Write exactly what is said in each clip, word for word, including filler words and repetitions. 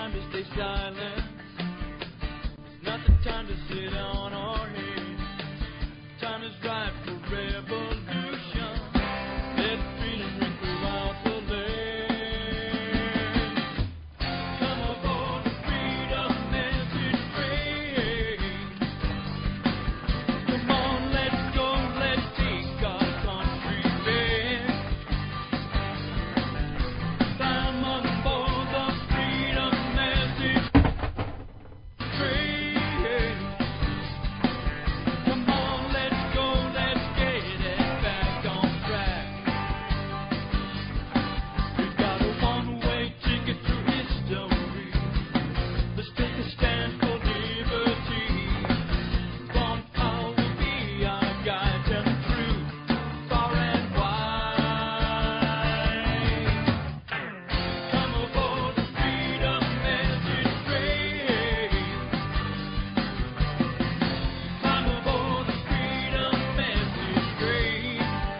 time to stay silent. Not the time to sit on our head. Time is right for revolution. Let freedom ring throughout the land. Come aboard the Freedom Message train. Come on, let's go, let's take our country back. Climb aboard the Freedom Message train. Come on, let's go, let's get it back on track. We've got a one-way ticket through history. Let's take a stand for liberty. Ron Paul will be our guide, tell the truth far and wide. Come aboard the Freedom Message train. Climb aboard the Freedom Message train.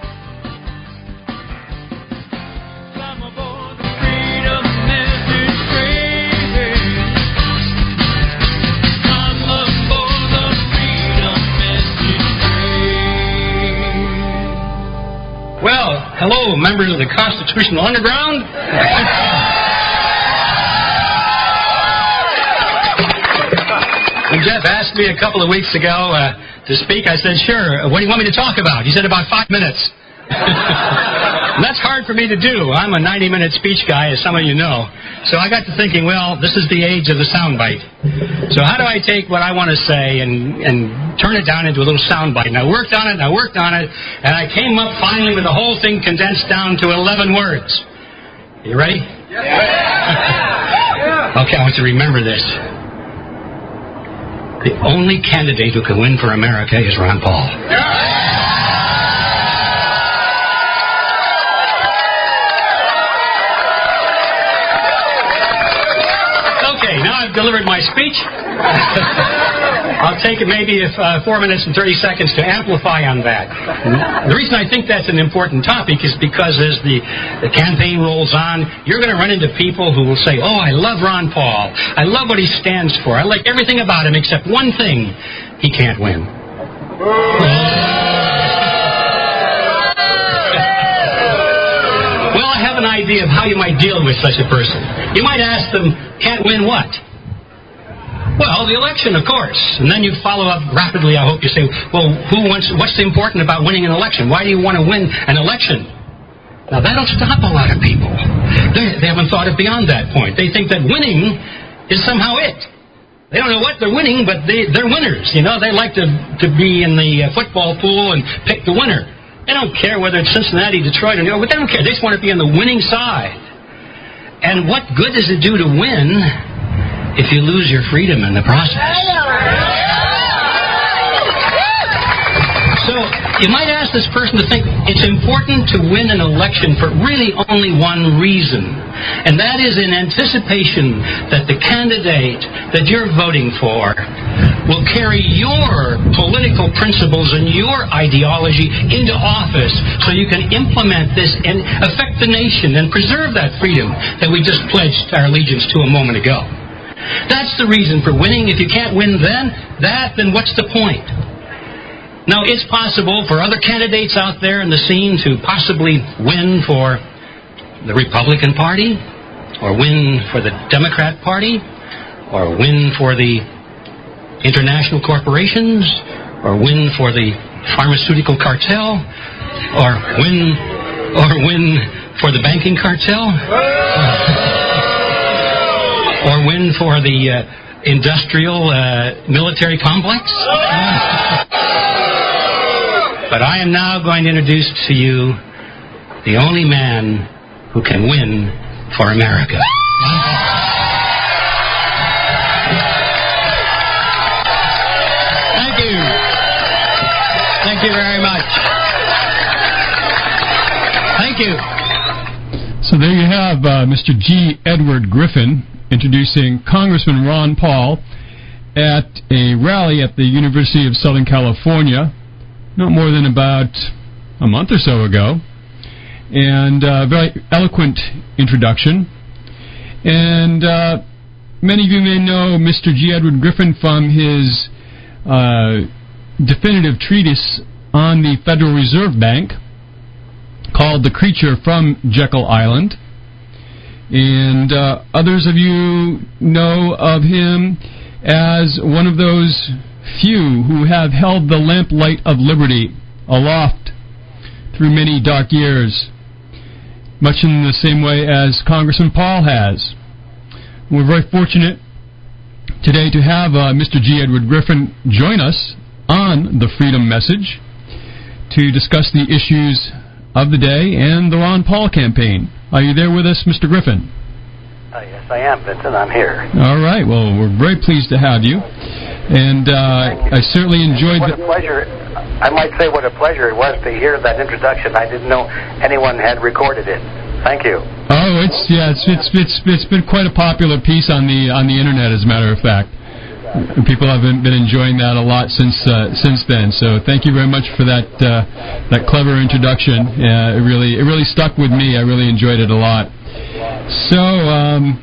Climb aboard the Freedom Message train. Climb aboard the Freedom Message train. Well, hello, members of the Constitutional Underground. When Jeff asked me a couple of weeks ago uh, to speak, I said, sure, what do you want me to talk about? He said, about five minutes. And that's hard for me to do. I'm a ninety-minute speech guy, as some of you know. So I got to thinking, well, this is the age of the soundbite. So how do I take what I want to say and, and turn it down into a little soundbite? And I worked on it, and I worked on it, and I came up finally with the whole thing condensed down to eleven words. You ready? Yeah. Okay, I want you to remember this. The only candidate who can win for America is Ron Paul. Okay, now I've delivered my speech. I'll take maybe uh, four minutes and thirty seconds to amplify on that. The reason I think that's an important topic is because as the, the campaign rolls on, you're going to run into people who will say, oh, I love Ron Paul. I love what he stands for. I like everything about him except one thing. He can't win. Well, I have an idea of how you might deal with such a person. You might ask them, can't win what? Well, the election, of course. And then you follow up rapidly, I hope you say, well, who wants, what's important about winning an election? Why do you want to win an election? Now, that'll stop a lot of people. They, they haven't thought it beyond that point. They think that winning is somehow it. They don't know what they're winning, but they, they're winners. You know, they like to, to be in the football pool and pick the winner. They don't care whether it's Cincinnati, Detroit, or New York, but they don't care. They just want to be on the winning side. And what good does it do to win if you lose your freedom in the process? So, you might ask this person to think it's important to win an election for really only one reason. And that is in anticipation that the candidate that you're voting for will carry your political principles and your ideology into office so you can implement this and affect the nation and preserve that freedom that we just pledged our allegiance to a moment ago. That's the reason for winning. If you can't win then, that, then what's the point? Now, it's possible for other candidates out there in the scene to possibly win for the Republican Party, or win for the Democrat Party, or win for the international corporations, or win for the pharmaceutical cartel, or win, or win for the banking cartel, or win for the uh, industrial uh, military complex. But I am now going to introduce to you the only man who can win for America. Thank you. Thank you very much. Thank you. So there you have uh, Mister G. Edward Griffin introducing Congressman Ron Paul at a rally at the University of Southern California not more than about a month or so ago. And a uh, very eloquent introduction. And uh, many of you may know Mister G. Edward Griffin from his uh, definitive treatise on the Federal Reserve Bank called The Creature from Jekyll Island. And uh, others of you know of him as one of those few who have held the lamplight of liberty aloft through many dark years, much in the same way as Congressman Paul has. We're very fortunate today to have uh, Mister G. Edward Griffin join us on the Freedom Message to discuss the issues of the day and the Ron Paul campaign. Are you there with us, Mister Griffin? Uh, yes, I am, Vincent. I'm here. All right. Well, we're very pleased to have you. And uh, I certainly enjoyed... What the a pleasure. I might say what a pleasure it was to hear that introduction. I didn't know anyone had recorded it. Thank you. Oh, it's yeah, it's it's it's it's been quite a popular piece on the on the internet, as a matter of fact. People have been, been enjoying that a lot since uh, since then. So thank you very much for that uh, that clever introduction. Uh, it really it really stuck with me. I really enjoyed it a lot. So um,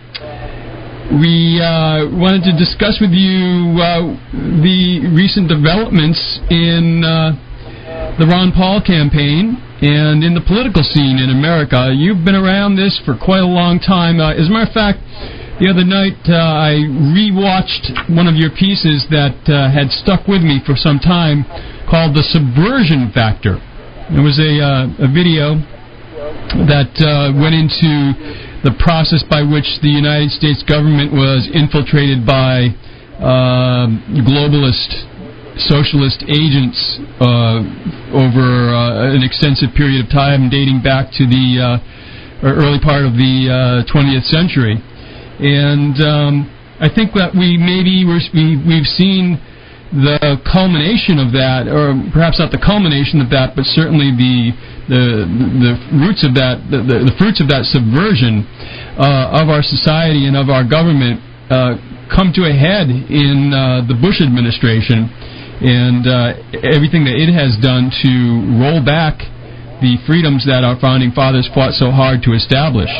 we uh, wanted to discuss with you uh, the recent developments in uh, the Ron Paul campaign and in the political scene in America. You've been around this for quite a long time. Uh, as a matter of fact, the other night uh, I re-watched one of your pieces that uh, had stuck with me for some time called The Subversion Factor. It was a, uh, a video that uh, went into the process by which the United States government was infiltrated by uh, globalist socialist agents uh, over uh, an extensive period of time dating back to the uh, early part of the uh, twentieth century. And um, I think that we maybe we're, we, we've seen the culmination of that, or perhaps not the culmination of that, but certainly the the, the roots of that, the, the, the fruits of that subversion uh, of our society and of our government uh, come to a head in uh, the Bush administration, and uh, everything that it has done to roll back the freedoms that our founding fathers fought so hard to establish.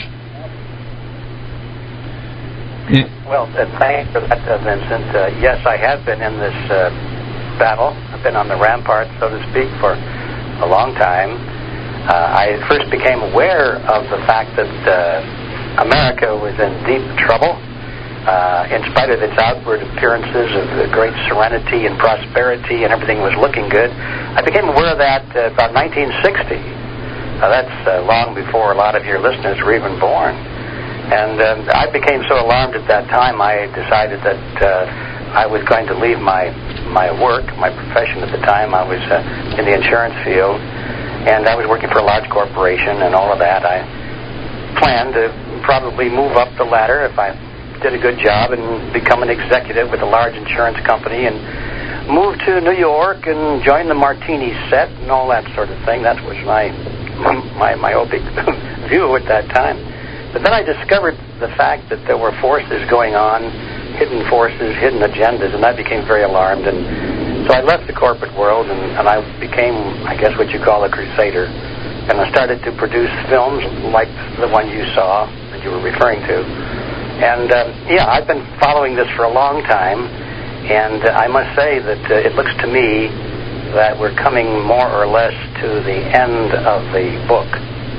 Well, uh, thanks for that, uh, Vincent. Uh, yes, I have been in this uh, battle. I've been on the rampart, so to speak, for a long time. Uh, I first became aware of the fact that uh, America was in deep trouble. Uh, in spite of its outward appearances of uh, great serenity and prosperity and everything was looking good, I became aware of that uh, about nineteen sixty. Uh, that's uh, long before a lot of your listeners were even born. And um, I became so alarmed at that time, I decided that uh, I was going to leave my my work, my profession at the time. I was uh, in the insurance field, and I was working for a large corporation and all of that. I planned to probably move up the ladder if I did a good job and become an executive with a large insurance company and move to New York and join the Martini set and all that sort of thing. That was my my myopic view at that time. But then I discovered the fact that there were forces going on, hidden forces, hidden agendas, and I became very alarmed. And so I left the corporate world, and, and I became, I guess, what you call a crusader. And I started to produce films like the one you saw that you were referring to. And, uh, yeah, I've been following this for a long time, and uh, I must say that uh, it looks to me that we're coming more or less to the end of the book.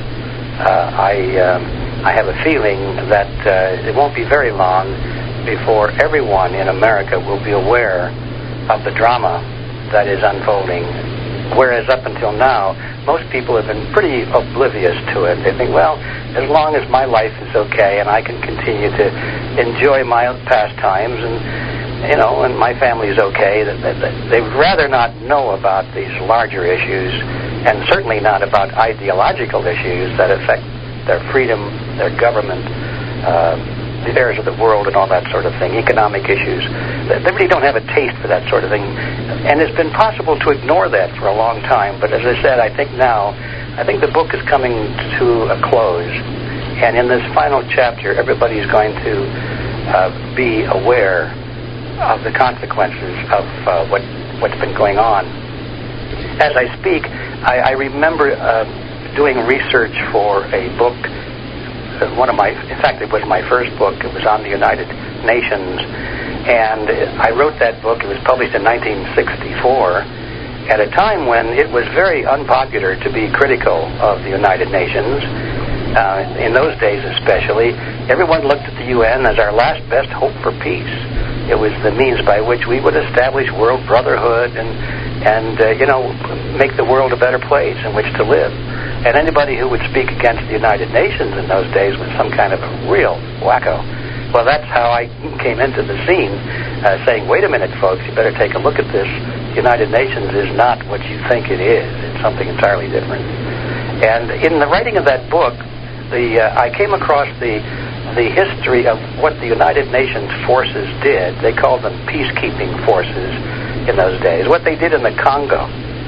Uh, I... Um, I have a feeling that uh, it won't be very long before everyone in America will be aware of the drama that is unfolding. Whereas up until now, most people have been pretty oblivious to it. They think, well, as long as my life is okay and I can continue to enjoy my pastimes and, you know, and my family is okay, that, that, that they would rather not know about these larger issues and certainly not about ideological issues that affect their freedom, their government, uh, the affairs of the world and all that sort of thing, economic issues. They really don't have a taste for that sort of thing. And it's been possible to ignore that for a long time. But as I said, I think now, I think the book is coming to a close. And in this final chapter, everybody is going to uh, be aware of the consequences of uh, what, what's been going on. As I speak, I, I remember... Uh, doing research for a book, uh, one of my, in fact, it was my first book. It was on the United Nations. And I wrote that book. It was published in nineteen sixty-four, at a time when it was very unpopular to be critical of the United Nations. Uh, in those days especially, everyone looked at the U N as our last best hope for peace. It was the means by which we would establish world brotherhood and, and uh, you know, make the world a better place in which to live. And anybody who would speak against the United Nations in those days was some kind of a real wacko. Well, that's how I came into the scene, uh, saying, wait a minute, folks, you better take a look at this. The United Nations is not what you think it is. It's something entirely different. And in the writing of that book, the uh, I came across the the history of what the United Nations forces did. They called them peacekeeping forces in those days, what they did in the Congo.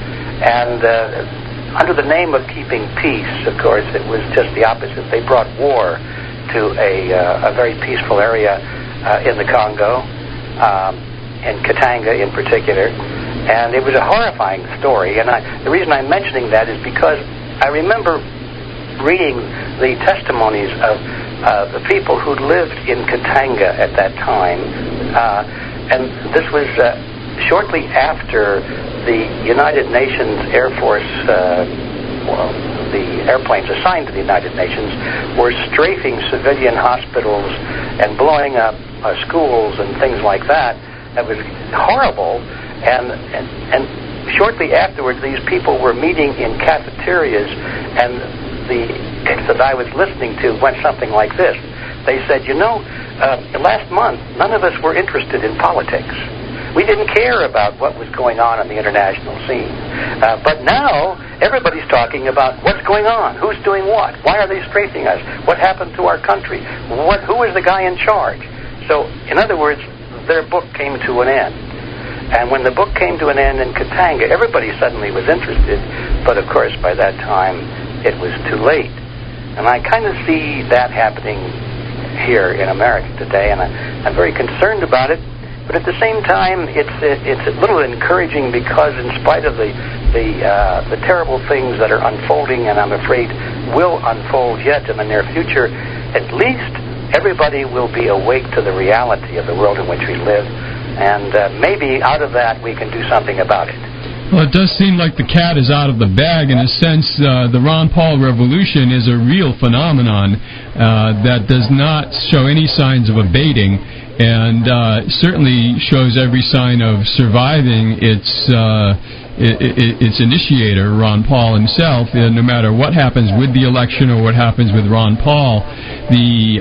And uh, under the name of keeping peace, of course, it was just the opposite. They brought war to a, uh, a very peaceful area uh, in the Congo, um, in Katanga in particular. And it was a horrifying story. And I, the reason I'm mentioning that is because I remember reading the testimonies of uh, the people who lived in Katanga at that time. Uh, and this was uh, shortly after the United Nations Air Force, uh, well, the airplanes assigned to the United Nations were strafing civilian hospitals and blowing up uh, schools and things like that. That was horrible. And, and and shortly afterwards, these people were meeting in cafeterias, and the tapes that I was listening to went something like this. They said, you know, uh, last month, none of us were interested in politics. We didn't care about what was going on in the international scene. Uh, but now, everybody's talking about what's going on, who's doing what, why are they strafing us, what happened to our country, what, who is the guy in charge. So, in other words, their book came to an end. And when the book came to an end in Katanga, everybody suddenly was interested. But, of course, by that time, it was too late. And I kind of see that happening here in America today, and I, I'm very concerned about it. But at the same time, it's it's a little encouraging because, in spite of the the uh, the terrible things that are unfolding, and I'm afraid will unfold yet in the near future, at least everybody will be awake to the reality of the world in which we live, and uh, maybe out of that we can do something about it. Well, it does seem like the cat is out of the bag. In a sense, uh, the Ron Paul revolution is a real phenomenon uh, that does not show any signs of abating, and uh, certainly shows every sign of surviving its uh, it, it, its initiator, Ron Paul himself. And no matter what happens with the election or what happens with Ron Paul, the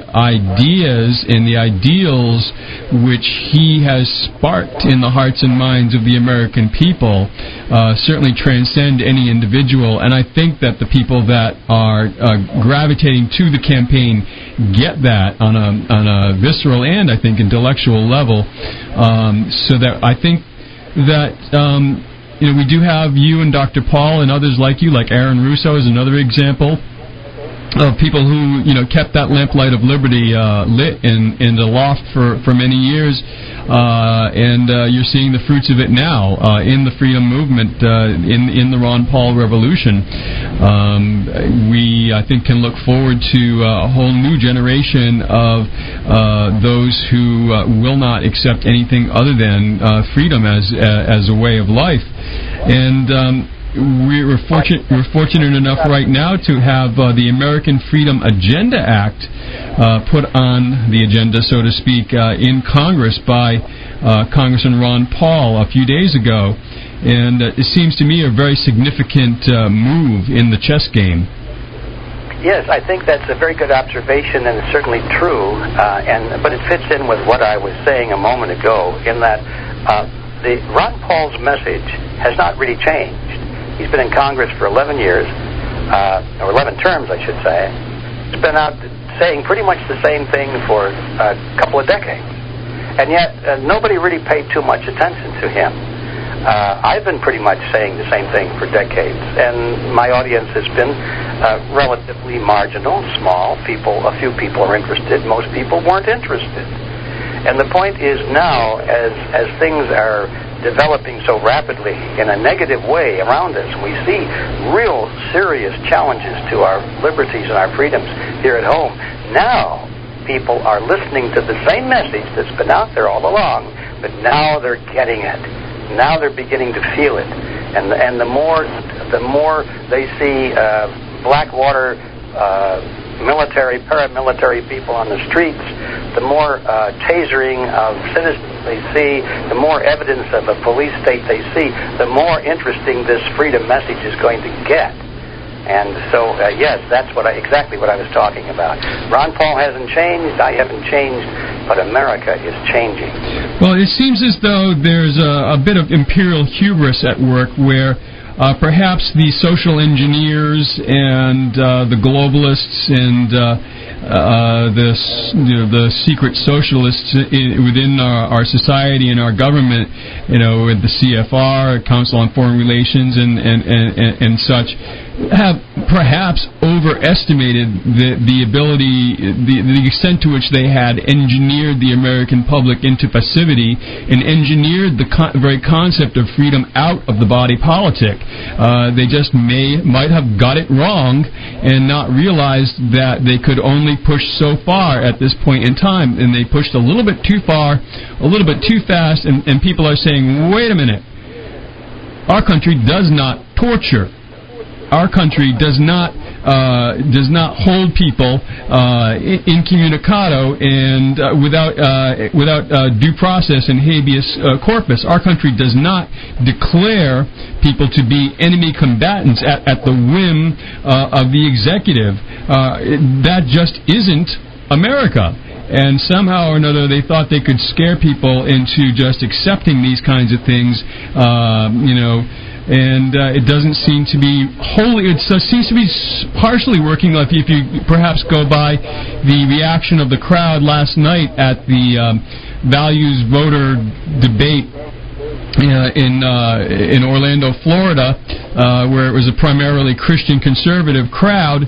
ideas and the ideals which he has sparked in the hearts and minds of the American people uh, certainly transcend any individual. And I think that the people that are uh, gravitating to the campaign get that on a on a visceral and I think intellectual level. Um, so that I think that um, you know we do have you and Doctor Paul and others like you, like Aaron Russo is another example of people who, you know, kept that lamplight of liberty uh, lit and, and aloft for, for many years, uh, and uh, you're seeing the fruits of it now uh, in the freedom movement, uh, in in the Ron Paul revolution. Um, we, I think, can look forward to uh, a whole new generation of uh, those who uh, will not accept anything other than uh, freedom as uh, as a way of life, and. Um, We're fortunate, we're fortunate enough right now to have uh, the American Freedom Agenda Act uh, put on the agenda, so to speak, uh, in Congress by uh, Congressman Ron Paul a few days ago. And uh, it seems to me a very significant uh, move in the chess game. Yes, I think that's a very good observation, and it's certainly true. Uh, and but it fits in with what I was saying a moment ago, in that uh, the Ron Paul's message has not really changed. He's been in Congress for eleven years, uh, or eleven terms, I should say. He's been out saying pretty much the same thing for a couple of decades. And yet, uh, nobody really paid too much attention to him. Uh, I've been pretty much saying the same thing for decades, and my audience has been uh, relatively marginal, small. People, a few people are interested. Most people weren't interested. And the point is now, as as things are developing so rapidly in a negative way around us, we see real serious challenges to our liberties and our freedoms here at home. Now people are listening to the same message that's been out there all along, but now they're getting it. Now they're beginning to feel it. And and the more the more they see uh, Blackwater uh, military, paramilitary people on the streets, the more uh, tasering of citizens they see, the more evidence of a police state they see, the more interesting this freedom message is going to get. And so, uh, yes, that's what I, exactly what I was talking about. Ron Paul hasn't changed, I haven't changed, but America is changing. Well, it seems as though there's a, a bit of imperial hubris at work where Uh, perhaps the social engineers and uh, the globalists and uh, uh, the you know, the secret socialists in, within our, our society and our government, you know, with the C F R, Council on Foreign Relations, and and, and, and such, have perhaps overestimated the the ability, the, the extent to which they had engineered the American public into passivity and engineered the con- very concept of freedom out of the body politic. Uh, they just may might have got it wrong and not realized that they could only push so far at this point in time, and they pushed a little bit too far, a little bit too fast, and, and people are saying, wait a minute, our country does not torture. Our country does not uh, does not hold people uh, incommunicado and uh, without uh, without uh, due process and habeas uh, corpus. Our country does not declare people to be enemy combatants at, at the whim uh, of the executive. Uh, that just isn't America. And somehow or another, they thought they could scare people into just accepting these kinds of things, uh, you know. And uh, it doesn't seem to be wholly, it seems to be partially working. If you, if you perhaps go by the reaction of the crowd last night at the um, values voter debate uh, in uh, in Orlando, Florida, uh, where it was a primarily Christian conservative crowd.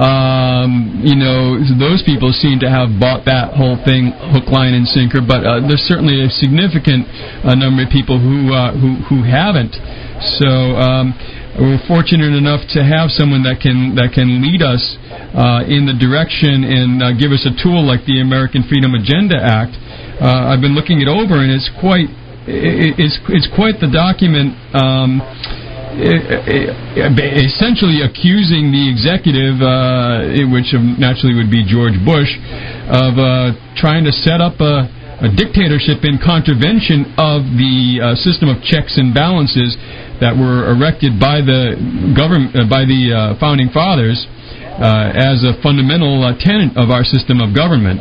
Um, you know, those people seem to have bought that whole thing hook, line, and sinker. But uh, there's certainly a significant uh, number of people who uh, who who haven't. So um, we're fortunate enough to have someone that can that can lead us uh, in the direction and uh, give us a tool like the American Freedom Agenda Act. Uh, I've been looking it over, and it's quite it, it's it's quite the document. Um, essentially accusing the executive, uh, which naturally would be George Bush, of uh, trying to set up a, a dictatorship in contravention of the uh, system of checks and balances that were erected by the government, uh, by the uh, founding fathers, uh, as a fundamental uh, tenet of our system of government.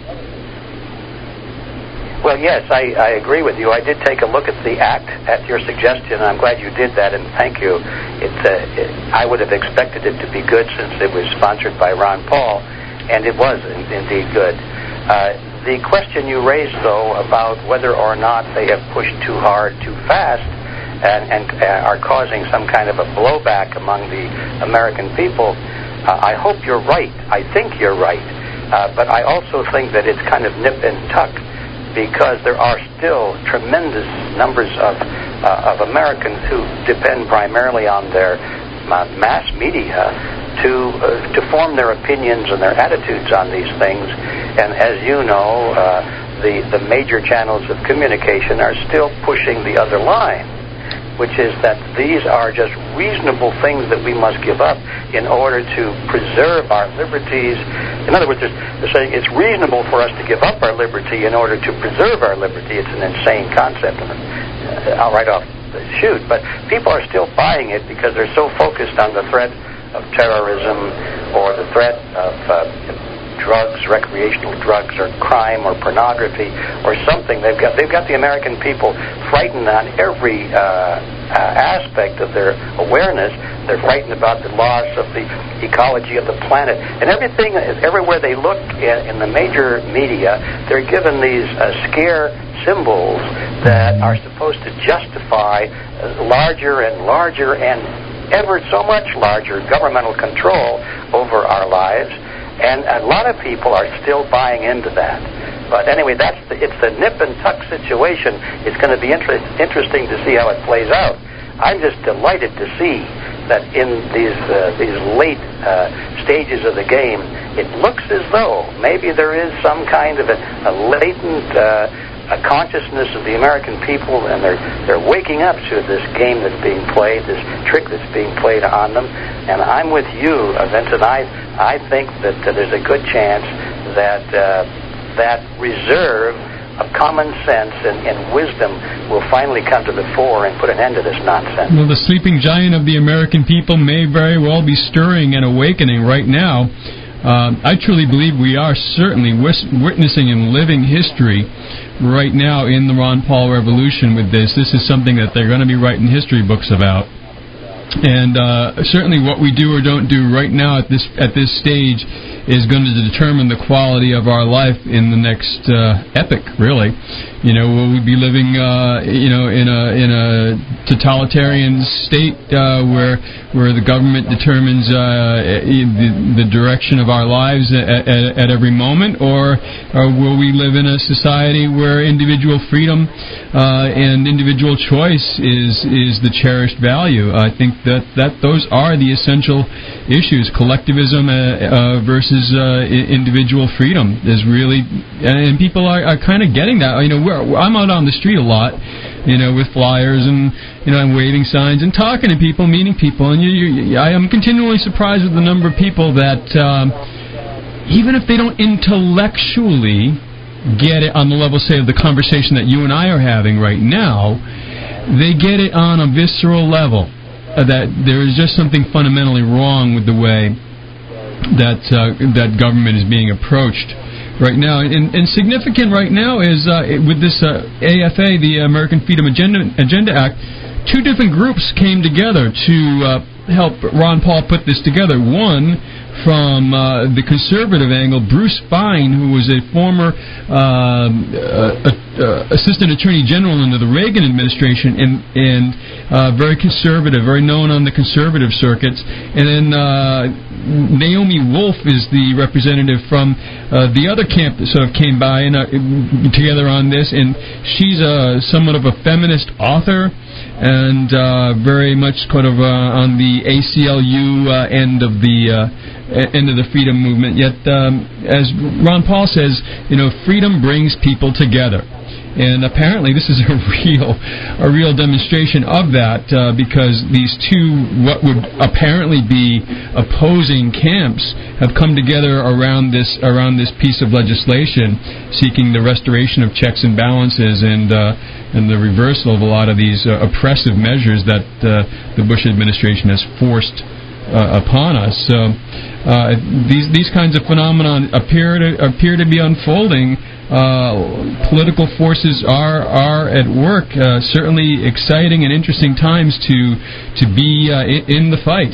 Well, yes, I, I agree with you. I did take a look at the act at your suggestion, and I'm glad you did that, and thank you. It, uh, it, I would have expected it to be good since it was sponsored by Ron Paul, and it was in, indeed good. Uh, the question you raised, though, about whether or not they have pushed too hard, too fast, and, and uh, are causing some kind of a blowback among the American people, uh, I hope you're right. I think you're right. Uh, but I also think that it's kind of nip and tuck, because there are still tremendous numbers of uh, of Americans who depend primarily on their uh, mass media to uh, to form their opinions and their attitudes on these things. And as you know, uh, the the major channels of communication are still pushing the other line, which is that these are just reasonable things that we must give up in order to preserve our liberties. In other words, they're saying it's reasonable for us to give up our liberty in order to preserve our liberty. It's an insane concept. I'll right off the shoot. But people are still buying it because they're so focused on the threat of terrorism or the threat of uh, drugs, recreational drugs, or crime, or pornography, or something. They've got they've got the American people frightened on every uh, uh, aspect of their awareness. They're frightened about the loss of the ecology of the planet, and everything. Everywhere they look in, in the major media, they're given these uh, scare symbols that are supposed to justify uh, larger and larger and ever so much larger governmental control over our lives. And a lot of people are still buying into that. But anyway, that's the, it's the nip and tuck situation. It's going to be interest, interesting to see how it plays out. I'm just delighted to see that in these uh, these late uh, stages of the game, it looks as though maybe there is some kind of a, a latent uh, a consciousness of the American people, and they're they're waking up to this game that's being played, this trick that's being played on them. And I'm with you, Vincent. I I think that uh, there's a good chance that uh, that reserve of common sense and, and wisdom will finally come to the fore and put an end to this nonsense. Well, the sleeping giant of the American people may very well be stirring and awakening right now. Uh, I truly believe we are certainly wis- witnessing and living history right now in the Ron Paul revolution with this. This is something that they're going to be writing history books about. And uh, certainly what we do or don't do right now at this at this stage is going to determine the quality of our life in the next uh, epoch, really. You know, will we be living, uh, you know, in a in a totalitarian state uh, where where the government determines uh, the, the direction of our lives at, at, at every moment, or, or will we live in a society where individual freedom uh, and individual choice is is the cherished value? I think that, that those are the essential issues. Collectivism uh, uh, versus uh, individual freedom is really, and people are, are kind of getting that. You know, we're, I'm out on the street a lot, you know, with flyers and, you know, I'm waving signs and talking to people, meeting people, and you, you, I am continually surprised with the number of people that, um, even if they don't intellectually get it on the level, say, of the conversation that you and I are having right now, they get it on a visceral level. Uh, that there is just something fundamentally wrong with the way that uh, that government is being approached right now. And, and significant right now is uh, with this uh, A F A, the American Freedom Agenda, Agenda Act, two different groups came together to uh, help Ron Paul put this together. One, from uh, the conservative angle, Bruce Fein, who was a former uh, uh, uh, Assistant Attorney General under the Reagan administration, and, and uh, very conservative, very known on the conservative circuits. And then uh, Naomi Wolf is the representative from uh, the other camp that sort of came by and uh, together on this, and she's uh, somewhat of a feminist author and uh, very much kind of uh, on the A C L U uh, end of the uh, end of the freedom movement. Yet, um, as Ron Paul says, you know, freedom brings people together. And apparently this is a real a real demonstration of that, uh, because these two, what would apparently be opposing camps, have come together around this around this piece of legislation, seeking the restoration of checks and balances and uh, and the reversal of a lot of these uh, oppressive measures that uh, the Bush administration has forced uh, upon us. So uh, these these kinds of phenomena appear to appear to be unfolding. Uh, political forces are are at work. Uh, certainly exciting and interesting times to to be uh, in, in the fight.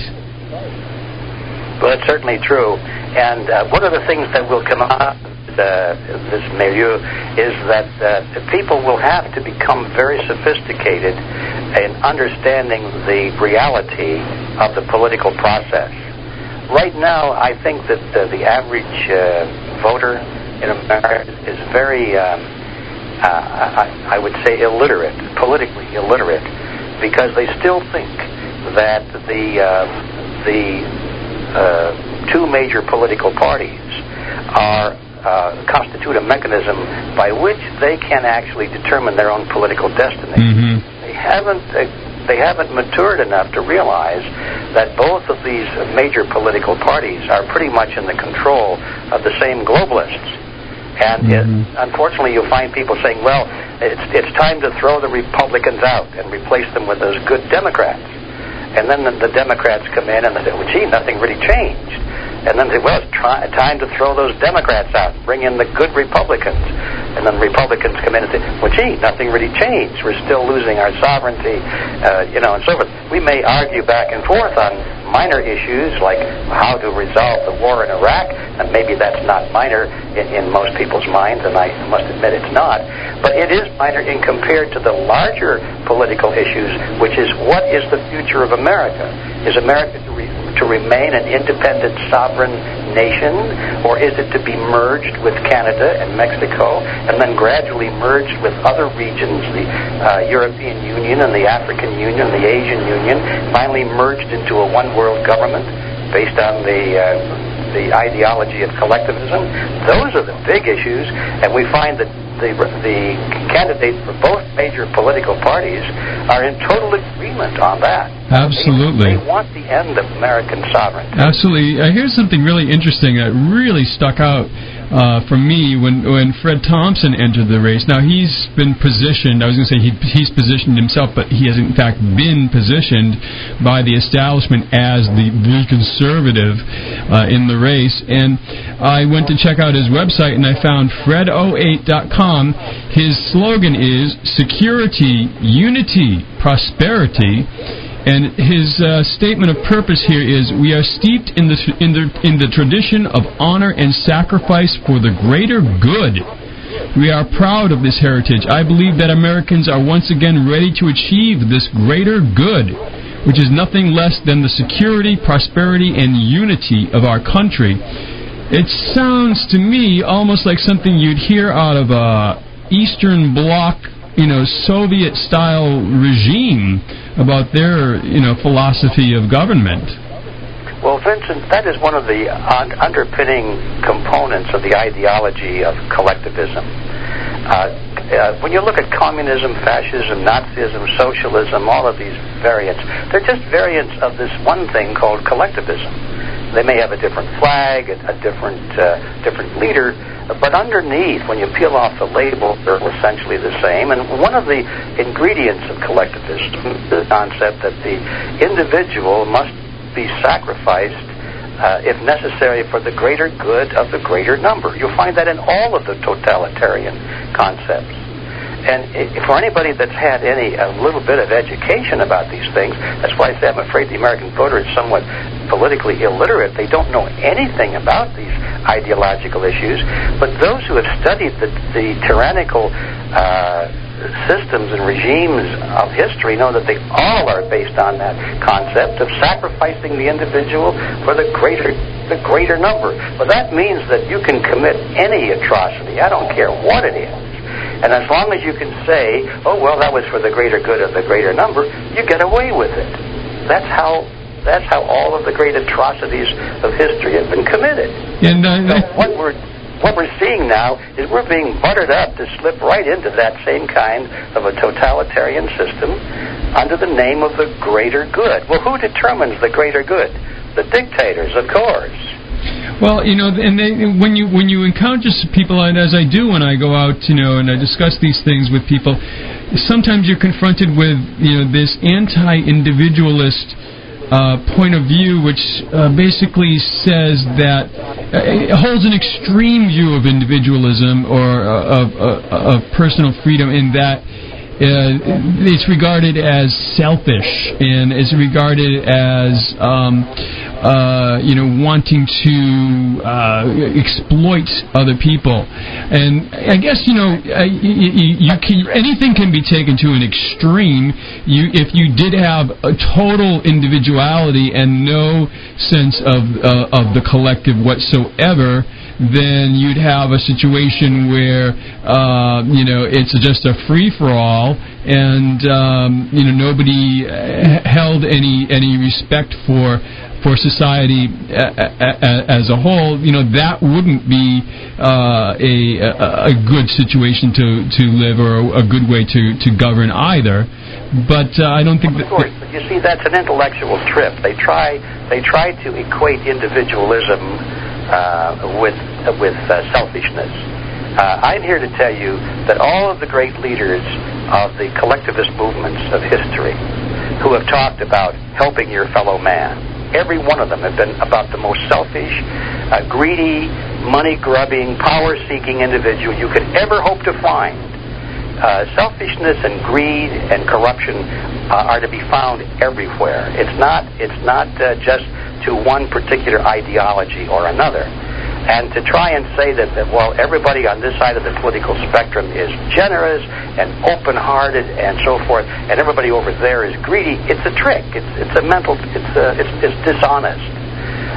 Well, that's certainly true. And uh, one of the things that will come out of uh, this milieu is that uh, people will have to become very sophisticated in understanding the reality of the political process. Right now, I think that uh, the average uh, voter in America is very, um, uh, I, I would say, illiterate, politically illiterate, because they still think that the uh, the uh, two major political parties are uh, constitute a mechanism by which they can actually determine their own political destiny. Mm-hmm. They haven't. Uh, They haven't matured enough to realize that both of these major political parties are pretty much in the control of the same globalists. And mm-hmm. it, unfortunately, you'll find people saying, well, it's, it's time to throw the Republicans out and replace them with those good Democrats. And then the, the Democrats come in and they say, well, gee, nothing really changed. And then they say, well, it's try, time to throw those Democrats out, bring in the good Republicans. And then Republicans come in and say, well, gee, nothing really changed. We're still losing our sovereignty, uh, you know, and so forth. We may argue back and forth on minor issues like how to resolve the war in Iraq, and maybe that's not minor in, in most people's minds, and I must admit it's not. But it is minor in compared to the larger political issues, which is what is the future of America? Is America to, re- to remain an independent, sovereign nation, or is it to be merged with Canada and Mexico, and then gradually merged with other regions, the uh, European Union and the African Union, the Asian Union, finally merged into a one-world government based on the uh, the ideology of collectivism? Those are the big issues, and we find that the the candidates for both major political parties are in total agreement on that. Absolutely. They, they want the end of American sovereignty. Absolutely. Uh, here's something really interesting that really stuck out uh, for me when when Fred Thompson entered the race. Now, he's been positioned, I was going to say he, he's positioned himself, but he has in fact been positioned by the establishment as the, the conservative uh, in the race. And I went to check out his website, and I found fred oh eight dot com. His slogan is security, unity, prosperity. And his uh, statement of purpose here is, we are steeped in the, in the in the tradition of honor and sacrifice for the greater good. We are proud of this heritage. I believe that Americans are once again ready to achieve this greater good, which is nothing less than the security, prosperity, and unity of our country. It sounds to me almost like something you'd hear out of a Eastern Bloc, you know, Soviet-style regime about their, you know, philosophy of government. Well, Vincent, that is one of the un- underpinning components of the ideology of collectivism. Uh, uh, when you look at communism, fascism, Nazism, socialism, all of these variants, they're just variants of this one thing called collectivism. They may have a different flag, a, a different uh, different leader, but underneath, when you peel off the label, they're essentially the same. And one of the ingredients of collectivism is the concept that the individual must be sacrificed, uh, if necessary, for the greater good of the greater number. You'll find that in all of the totalitarian concepts. And it, for anybody that's had any a little bit of education about these things, that's why I say I'm afraid the American voter is somewhat politically illiterate. They don't know anything about these ideological issues. But those who have studied the, the tyrannical uh, systems and regimes of history know that they all are based on that concept of sacrificing the individual for the greater the greater number. Well, that means that you can commit any atrocity. I don't care what it is. And as long as you can say, oh, well, that was for the greater good of the greater number, you get away with it. That's how that's how all of the great atrocities of history have been committed. And uh, so what we're what we're seeing now is we're being buttered up to slip right into that same kind of a totalitarian system under the name of the greater good. Well, who determines the greater good? The dictators, of course. Well, you know, and they, when you when you encounter people, and as I do when I go out, you know, and I discuss these things with people, sometimes you're confronted with, you know, this anti-individualist uh, point of view, which uh, basically says that uh, it holds an extreme view of individualism or uh, of, uh, of personal freedom, in that Uh, it's regarded as selfish and is regarded as um, uh, you know, wanting to uh, exploit other people. And I guess, you know, uh, you, you can, anything can be taken to an extreme. You, if you did have a total individuality and no sense of uh, of the collective whatsoever, then you'd have a situation where uh, you know, it's just a free for all. And um, you know, nobody held any any respect for for society as a whole. You know, that wouldn't be uh, a a good situation to, to live, or a good way to, to govern either. But uh, I don't think that. Of course, but you see, that's an intellectual trip. They try they try to equate individualism uh, with with uh, selfishness. Uh, I'm here to tell you that all of the great leaders of the collectivist movements of history who have talked about helping your fellow man, every one of them have been about the most selfish, uh, greedy, money-grubbing, power-seeking individual you could ever hope to find. Uh, selfishness and greed and corruption uh, are to be found everywhere. It's not, it's not uh, just to one particular ideology or another. And to try and say that, that, well, everybody on this side of the political spectrum is generous and open-hearted and so forth, and everybody over there is greedy, it's a trick. It's it's a mental, it's a, it's, it's dishonest.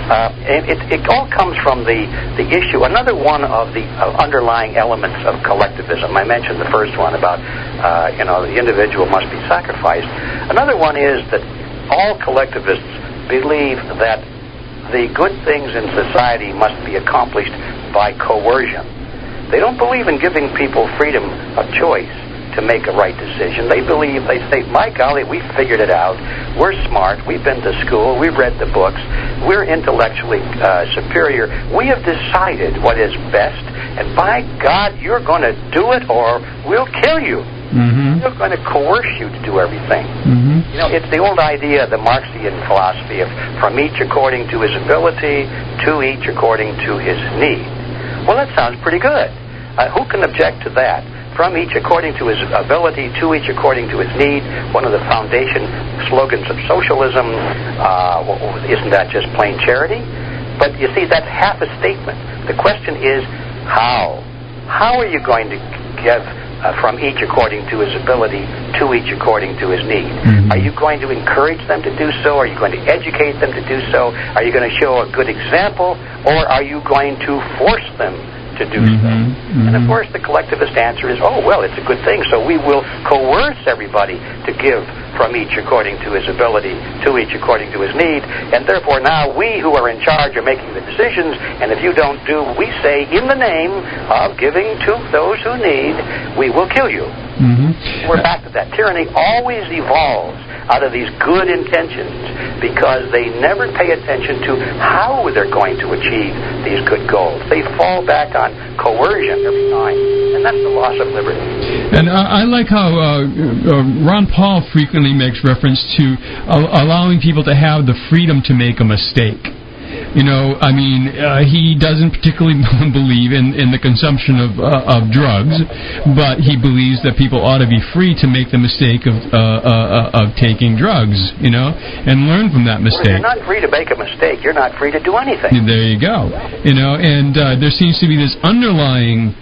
Uh, it, it, it all comes from the, the issue. Another one of the uh, underlying elements of collectivism. I mentioned the first one about, uh, you know, the individual must be sacrificed. Another one is that all collectivists believe that the good things in society must be accomplished by coercion. They don't believe in giving people freedom of choice to make a right decision. They believe, they say, my golly, we figured it out. We're smart. We've been to school. We've read the books. We're intellectually uh, superior. We have decided what is best, and by God, you're going to do it or we'll kill you. Mm-hmm. We're going to coerce you to do everything. Mm-hmm. You know, it's the old idea, the Marxian philosophy of from each according to his ability, to each according to his need. Well, that sounds pretty good. Uh, who can object to that? From each according to his ability, to each according to his need, one of the foundation slogans of socialism. Uh, well, isn't that just plain charity? But you see, that's half a statement. The question is, how? How are you going to give uh, from each according to his ability, to each according to his need? Mm-hmm. Are you going to encourage them to do so? Are you going to educate them to do so? Are you going to show a good example? Or are you going to force them to do mm-hmm. so? Mm-hmm. And of course the collectivist answer is, oh, well, it's a good thing, so we will coerce everybody to give from each according to his ability, to each according to his need, and therefore now we who are in charge are making the decisions, and if you don't do what we say in the name of giving to those who need, we will kill you. Mm-hmm. We're back to that. Tyranny always evolves out of these good intentions because they never pay attention to how they're going to achieve these good goals. They fall back on coercion every time, and that's the loss of liberty. And I, I like how uh, uh, Ron Paul frequently makes reference to uh, allowing people to have the freedom to make a mistake. You know, I mean, uh, he doesn't particularly believe in, in the consumption of uh, of drugs, but he believes that people ought to be free to make the mistake of uh, uh, of taking drugs, you know, and learn from that mistake. Well, you're not free to make a mistake. You're not free to do anything. There you go. You know, and uh, there seems to be this underlying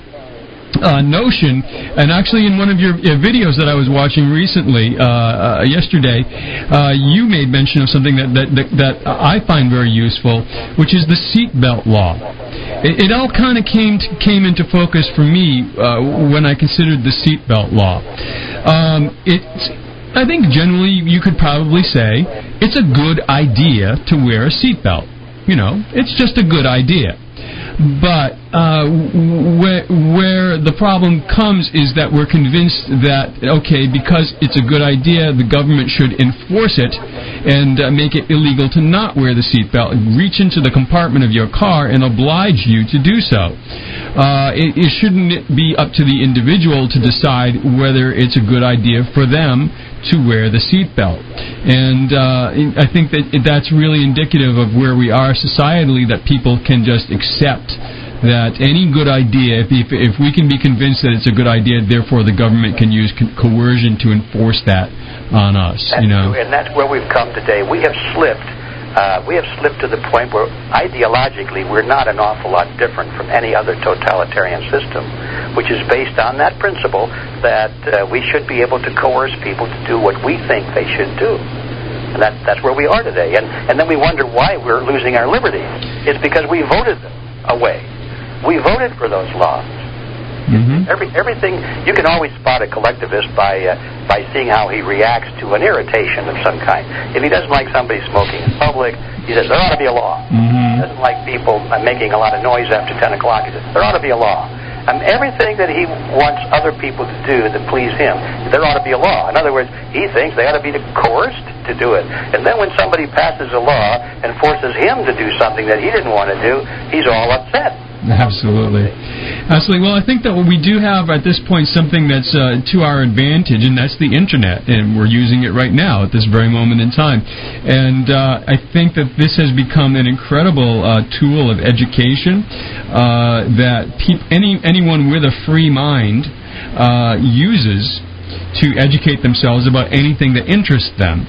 Uh, notion, and actually in one of your uh, videos that I was watching recently, uh, uh, yesterday, uh, you made mention of something that, that, that, that I find very useful, which is the seatbelt law. It, it all kind of came to, came into focus for me uh, when I considered the seatbelt law. Um, it's I think generally you could probably say it's a good idea to wear a seatbelt. You know, it's just a good idea. But uh, where, where the problem comes is that we're convinced that, okay, because it's a good idea, the government should enforce it and uh, make it illegal to not wear the seatbelt, reach into the compartment of your car and oblige you to do so. Uh, it, it shouldn't be up to the individual to decide whether it's a good idea for them to wear the seatbelt. And uh, I think that that's really indicative of where we are societally, that people can just accept that any good idea, if, if, if we can be convinced that it's a good idea, therefore the government can use co- coercion to enforce that on us. That's you know? true, and that's where we've come today. We have slipped. Uh, we have slipped to the point where ideologically we're not an awful lot different from any other totalitarian system, which is based on that principle that uh, we should be able to coerce people to do what we think they should do. And that, that's where we are today. And, and then we wonder why we're losing our liberties. It's because we voted them away. We voted for those laws. Mm-hmm. Every, everything, you can always spot a collectivist by uh, by seeing how he reacts to an irritation of some kind. If he doesn't like somebody smoking in public, he says, there ought to be a law. Mm-hmm. He doesn't like people uh, making a lot of noise after ten o'clock, he says, there ought to be a law. And everything that he wants other people to do to please him, there ought to be a law. In other words, he thinks they ought to be coerced to do it. And then when somebody passes a law and forces him to do something that he didn't want to do, he's all upset. Absolutely. Absolutely. Well, I think that we do have at this point something that's uh, to our advantage, and that's the Internet, and we're using it right now at this very moment in time. And uh, I think that this has become an incredible uh, tool of education uh, that pe- any anyone with a free mind uh, uses to educate themselves about anything that interests them.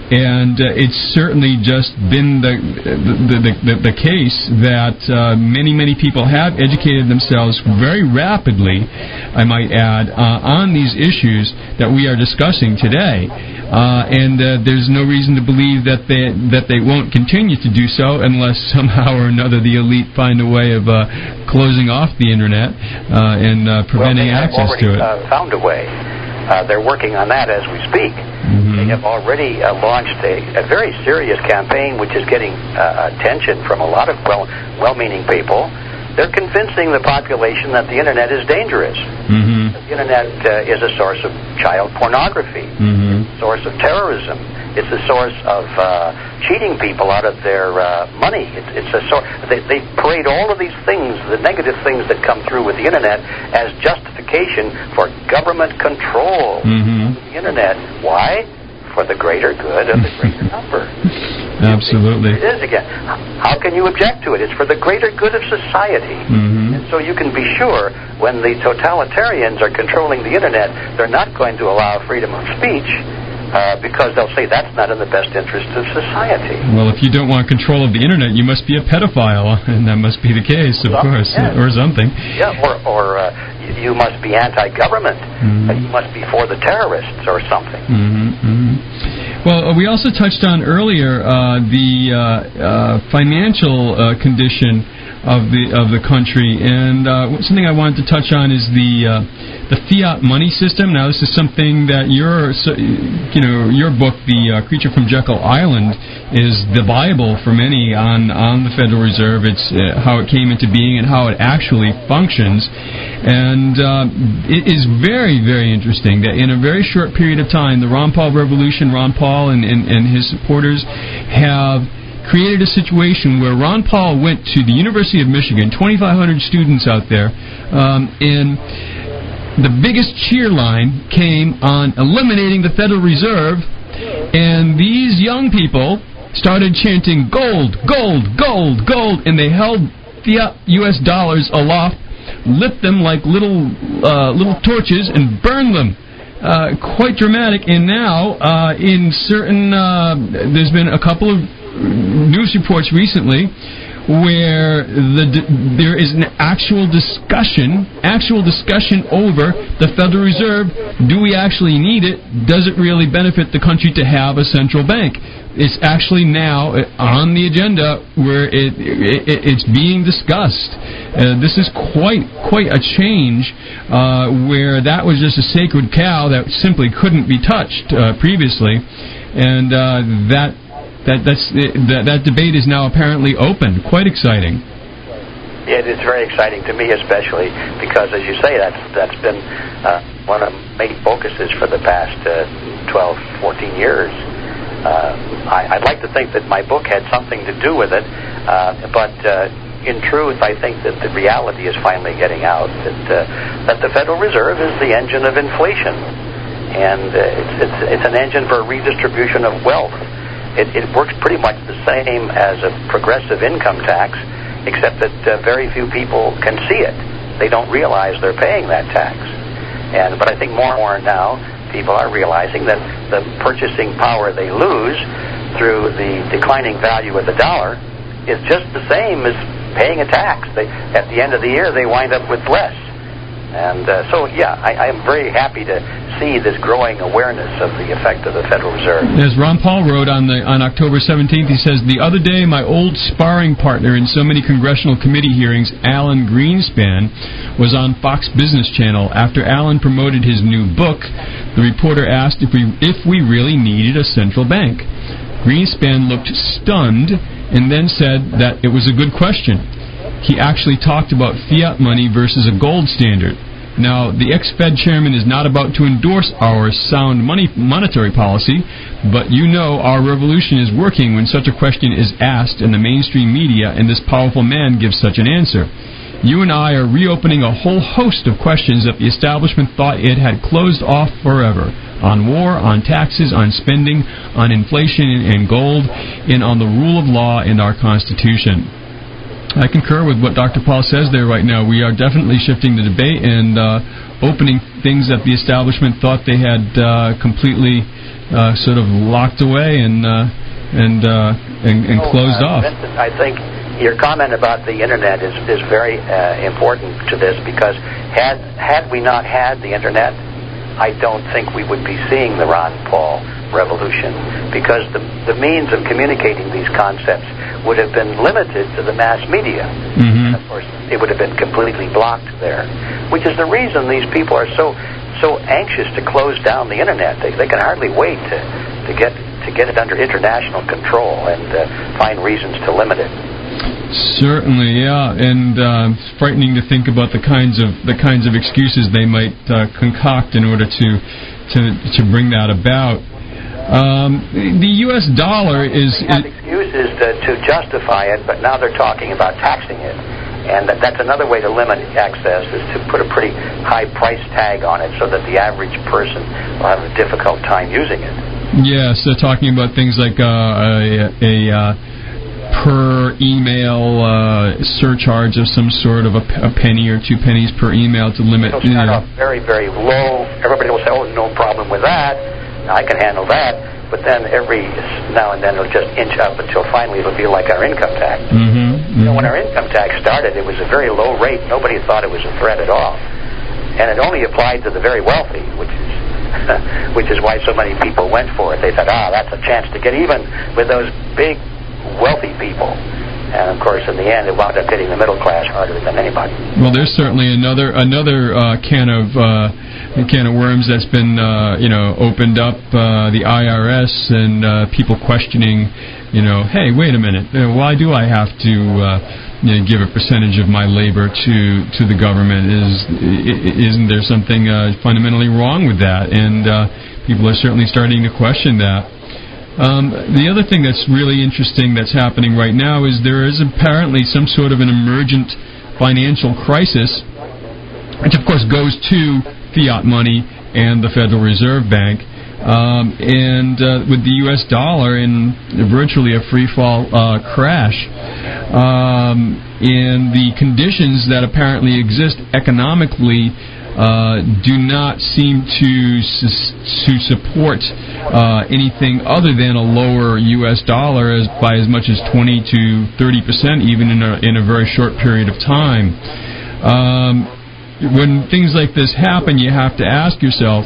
And uh, it's certainly just been the the, the, the, the case that uh, many, many people have educated themselves very rapidly, I might add, uh, on these issues that we are discussing today. Uh, and uh, there's no reason to believe that they that they won't continue to do so unless somehow or another the elite find a way of uh, closing off the Internet uh, and uh, preventing well, access already, to it. Uh, found a way. Uh, they're working on that as we speak. Mm-hmm. They have already uh, launched a, a very serious campaign which is getting uh, attention from a lot of well, well-meaning people. They're convincing the population that the Internet is dangerous. Mm-hmm. The Internet uh, is a source of child pornography, mm-hmm. a source of terrorism. It's a source of uh, cheating people out of their uh, money. It's, it's a source. They, they parade all of these things, the negative things that come through with the Internet, as justification for government control mm-hmm. of the Internet. Why? For the greater good of the greater number. Absolutely. It is again. How can you object to it? It's for the greater good of society. Mm-hmm. And so you can be sure when the totalitarians are controlling the Internet, they're not going to allow freedom of speech. Uh, because they'll say that's not in the best interest of society. Well, if you don't want control of the Internet, you must be a pedophile, and that must be the case, of well, course, yeah. or something. Yeah, or, or uh, you must be anti-government. Mm-hmm. Uh, you must be for the terrorists or something. Mm-hmm, mm-hmm. Well, uh, we also touched on earlier uh, the uh, uh, financial uh, condition of the of the country, and uh, something I wanted to touch on is the uh, the fiat money system. Now, this is something that your you know your book, The uh, Creature from Jekyll Island, is the Bible for many on on the Federal Reserve. It's uh, how it came into being and how it actually functions, and uh, it is very very interesting that in a very short period of time, the Ron Paul revolution, Ron Paul and and, and his supporters have created a situation where Ron Paul went to the University of Michigan, twenty-five hundred students out there, um, and the biggest cheer line came on eliminating the Federal Reserve, and these young people started chanting gold, gold, gold, gold, and they held fiat U S dollars aloft, lit them like little uh, little torches, and burned them. Uh, quite dramatic. And now, uh, in certain, uh, there's been a couple of news reports recently where the there is an actual discussion, actual discussion over the Federal Reserve. Do we actually need it? Does it really benefit the country to have a central bank? It's actually now on the agenda where it, it it's being discussed. Uh, this is quite quite a change uh, where that was just a sacred cow that simply couldn't be touched uh, previously, and uh, that. That that's that, that debate is now apparently open. Quite exciting. It is very exciting to me, especially because, as you say, that's that's been uh, one of the main focuses for the past uh, twelve, fourteen years. Uh, I, I'd like to think that my book had something to do with it, uh, but uh, in truth, I think that the reality is finally getting out that uh, that the Federal Reserve is the engine of inflation, and uh, it's, it's it's an engine for redistribution of wealth. It, it works pretty much the same as a progressive income tax, except that uh, very few people can see it. They don't realize they're paying that tax. And but I think more and more now, people are realizing that the purchasing power they lose through the declining value of the dollar is just the same as paying a tax. They, at the end of the year, they wind up with less. And uh, so, yeah, I, I am very happy to see this growing awareness of the effect of the Federal Reserve. As Ron Paul wrote on the on October seventeenth, he says, "The other day, my old sparring partner in so many congressional committee hearings, Alan Greenspan, was on Fox Business Channel. After Alan promoted his new book, the reporter asked if we if we really needed a central bank. Greenspan looked stunned and then said that it was a good question. He actually talked about fiat money versus a gold standard. Now, the ex-Fed chairman is not about to endorse our sound money monetary policy, but you know our revolution is working when such a question is asked in the mainstream media and this powerful man gives such an answer. You and I are reopening a whole host of questions that the establishment thought it had closed off forever. On war, on taxes, on spending, on inflation and gold, and on the rule of law and our Constitution." I concur with what Doctor Paul says there right now. We are definitely shifting the debate and uh, opening things that the establishment thought they had uh, completely uh, sort of locked away and uh, and, uh, and and closed oh, uh, off. Vincent, I think your comment about the Internet is, is very uh, important to this, because had had we not had the Internet, I don't think we would be seeing the Ron Paul revolution, because the, the means of communicating these concepts would have been limited to the mass media. Mm-hmm. And of course, it would have been completely blocked there, which is the reason these people are so so anxious to close down the Internet. They, they can hardly wait to, to get to get it under international control and uh, find reasons to limit it. Certainly, yeah, and uh, it's frightening to think about the kinds of the kinds of excuses they might uh, concoct in order to to to bring that about. Um, the U S dollar is... They have excuses to, to justify it, but now they're talking about taxing it. And that, that's another way to limit access, is to put a pretty high price tag on it so that the average person will have a difficult time using it. Yes, they're talking about things like uh, a, a uh, per email uh, surcharge of some sort of a, a penny or two pennies per email to limit... It'll start off very, very low. Everybody will say, oh, no problem with that. I can handle that, but then every now and then it'll just inch up until finally it'll be like our income tax. Mm-hmm, mm-hmm. You know, when our income tax started, it was a very low rate. Nobody thought it was a threat at all, and it only applied to the very wealthy, which is which is why so many people went for it. They thought, ah, that's a chance to get even with those big wealthy people. And of course, in the end, it wound up hitting the middle class harder than anybody. Well, there's certainly another another uh, can of uh, can of worms that's been uh, you know opened up. Uh, the I R S and uh, people questioning, you know, hey, wait a minute, uh, why do I have to uh, you know, give a percentage of my labor to to the government? Is isn't there something uh, fundamentally wrong with that? And uh, people are certainly starting to question that. Um, the other thing that's really interesting that's happening right now is there is apparently some sort of an emergent financial crisis, which of course goes to fiat money and the Federal Reserve Bank. Um, and uh, with the U S dollar in virtually a free-fall uh, crash, um, and the conditions that apparently exist economically Uh, do not seem to su- to support uh, anything other than a lower U S dollar as by as much as twenty to thirty percent, even in a in a very short period of time. Um, when things like this happen, you have to ask yourself,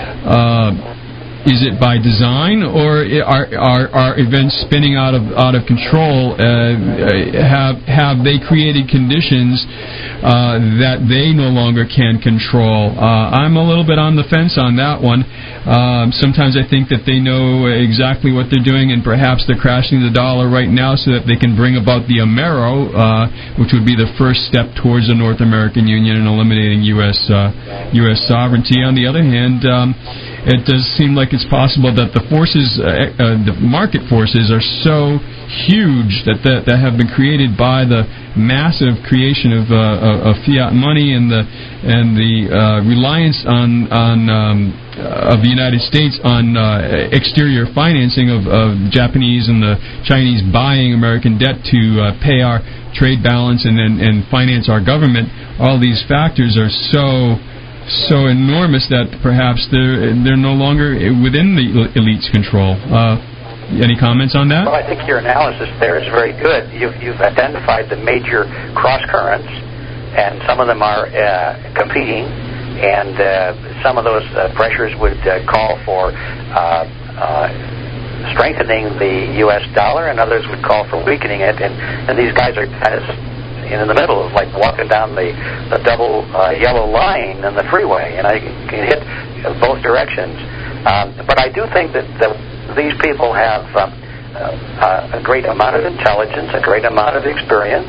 Uh, is it by design, or are, are, are events spinning out of out of control? Uh, have have they created conditions uh, that they no longer can control? Uh, I'm a little bit on the fence on that one. Um, sometimes I think that they know exactly what they're doing, and perhaps they're crashing the dollar right now so that they can bring about the Amero, uh, which would be the first step towards the North American Union and eliminating U S uh, U S sovereignty. On the other hand, um, it does seem like it's possible that the forces, uh, uh, the market forces, are so huge that, that that have been created by the massive creation of, uh, of fiat money and the and the uh, reliance on on um, of the United States on uh, exterior financing of, of Japanese and the Chinese buying American debt to uh, pay our trade balance and, and and finance our government. All these factors are so. so enormous that perhaps they're they're no longer within the elite's control. Uh, any comments on that? Well, I think your analysis there is very good. You've, you've identified the major cross currents, and some of them are uh, competing, and uh, some of those uh, pressures would uh, call for uh, uh, strengthening the U S dollar, and others would call for weakening it. And, and these guys are kind of in the middle, like walking down the, the double uh, yellow line in the freeway, and I can hit both directions. Um, but I do think that, that these people have um, uh, a great amount of intelligence, a great amount of experience,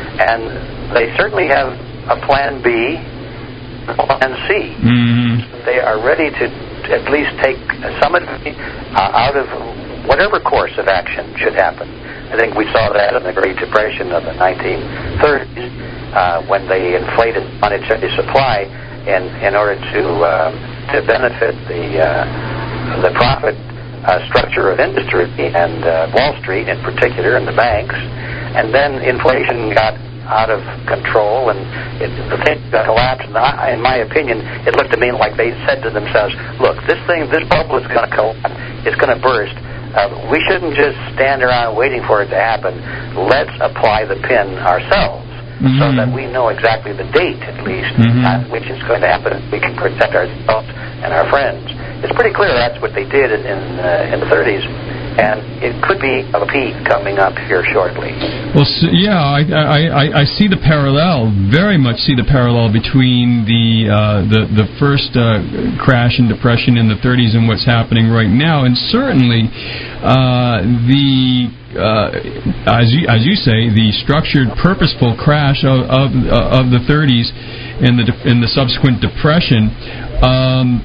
and they certainly have a plan B, a plan C. Mm-hmm. They are ready to at least take some advantage uh, out of whatever course of action should happen. I think we saw that in the Great Depression of the nineteen thirties uh, when they inflated monetary supply in in order to uh, to benefit the uh, the profit uh, structure of industry and uh, Wall Street in particular, and the banks. and then inflation got out of control, and it, the thing got collapsed. And I, in my opinion, it looked to me like they said to themselves, "Look, this thing, this bubble is going to collapse. It's going to burst. Uh, we shouldn't just stand around waiting for it to happen. Let's apply the pin ourselves." Mm-hmm. So that we know exactly the date, at least, mm-hmm. at which it's going to happen. We can protect ourselves and our friends. It's pretty clear that's what they did in in, uh, in the thirties, and it could be a peak coming up here shortly. Well, so, yeah, I, I, I, I see the parallel, very much see the parallel between the uh, the, the first uh, crash and depression in the thirties and what's happening right now, and certainly uh, the Uh, as you as you say, the structured, purposeful crash of of, uh, of the thirties and the de- and the subsequent depression um,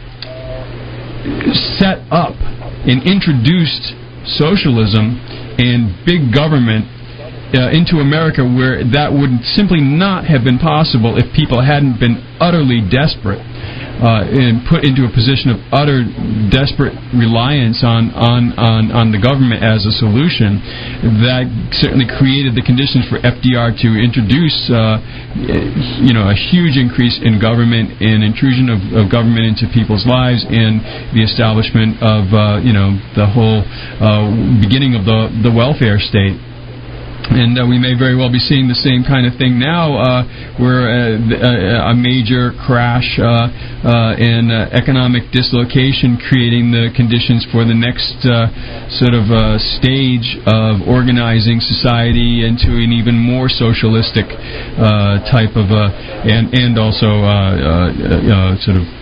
set up and introduced socialism and big government uh, into America, where that would simply not have been possible if people hadn't been utterly desperate. Uh, and put into a position of utter desperate reliance on, on, on, on the government as a solution. That certainly created the conditions for F D R to introduce uh, you know, a huge increase in government and intrusion of, of government into people's lives, and the establishment of uh, you know, the whole uh, beginning of the, the welfare state. And uh, we may very well be seeing the same kind of thing now, uh, where uh, a major crash uh, uh, and uh, economic dislocation creating the conditions for the next uh, sort of uh, stage of organizing society into an even more socialistic uh, type of, uh, and, and also uh, uh, uh, sort of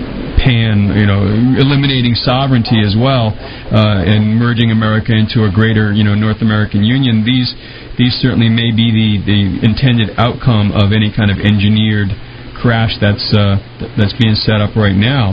pan, you know, eliminating sovereignty as well, uh, and merging America into a greater, you know, North American Union. These these certainly may be the, the intended outcome of any kind of engineered crash that's uh, that's being set up right now.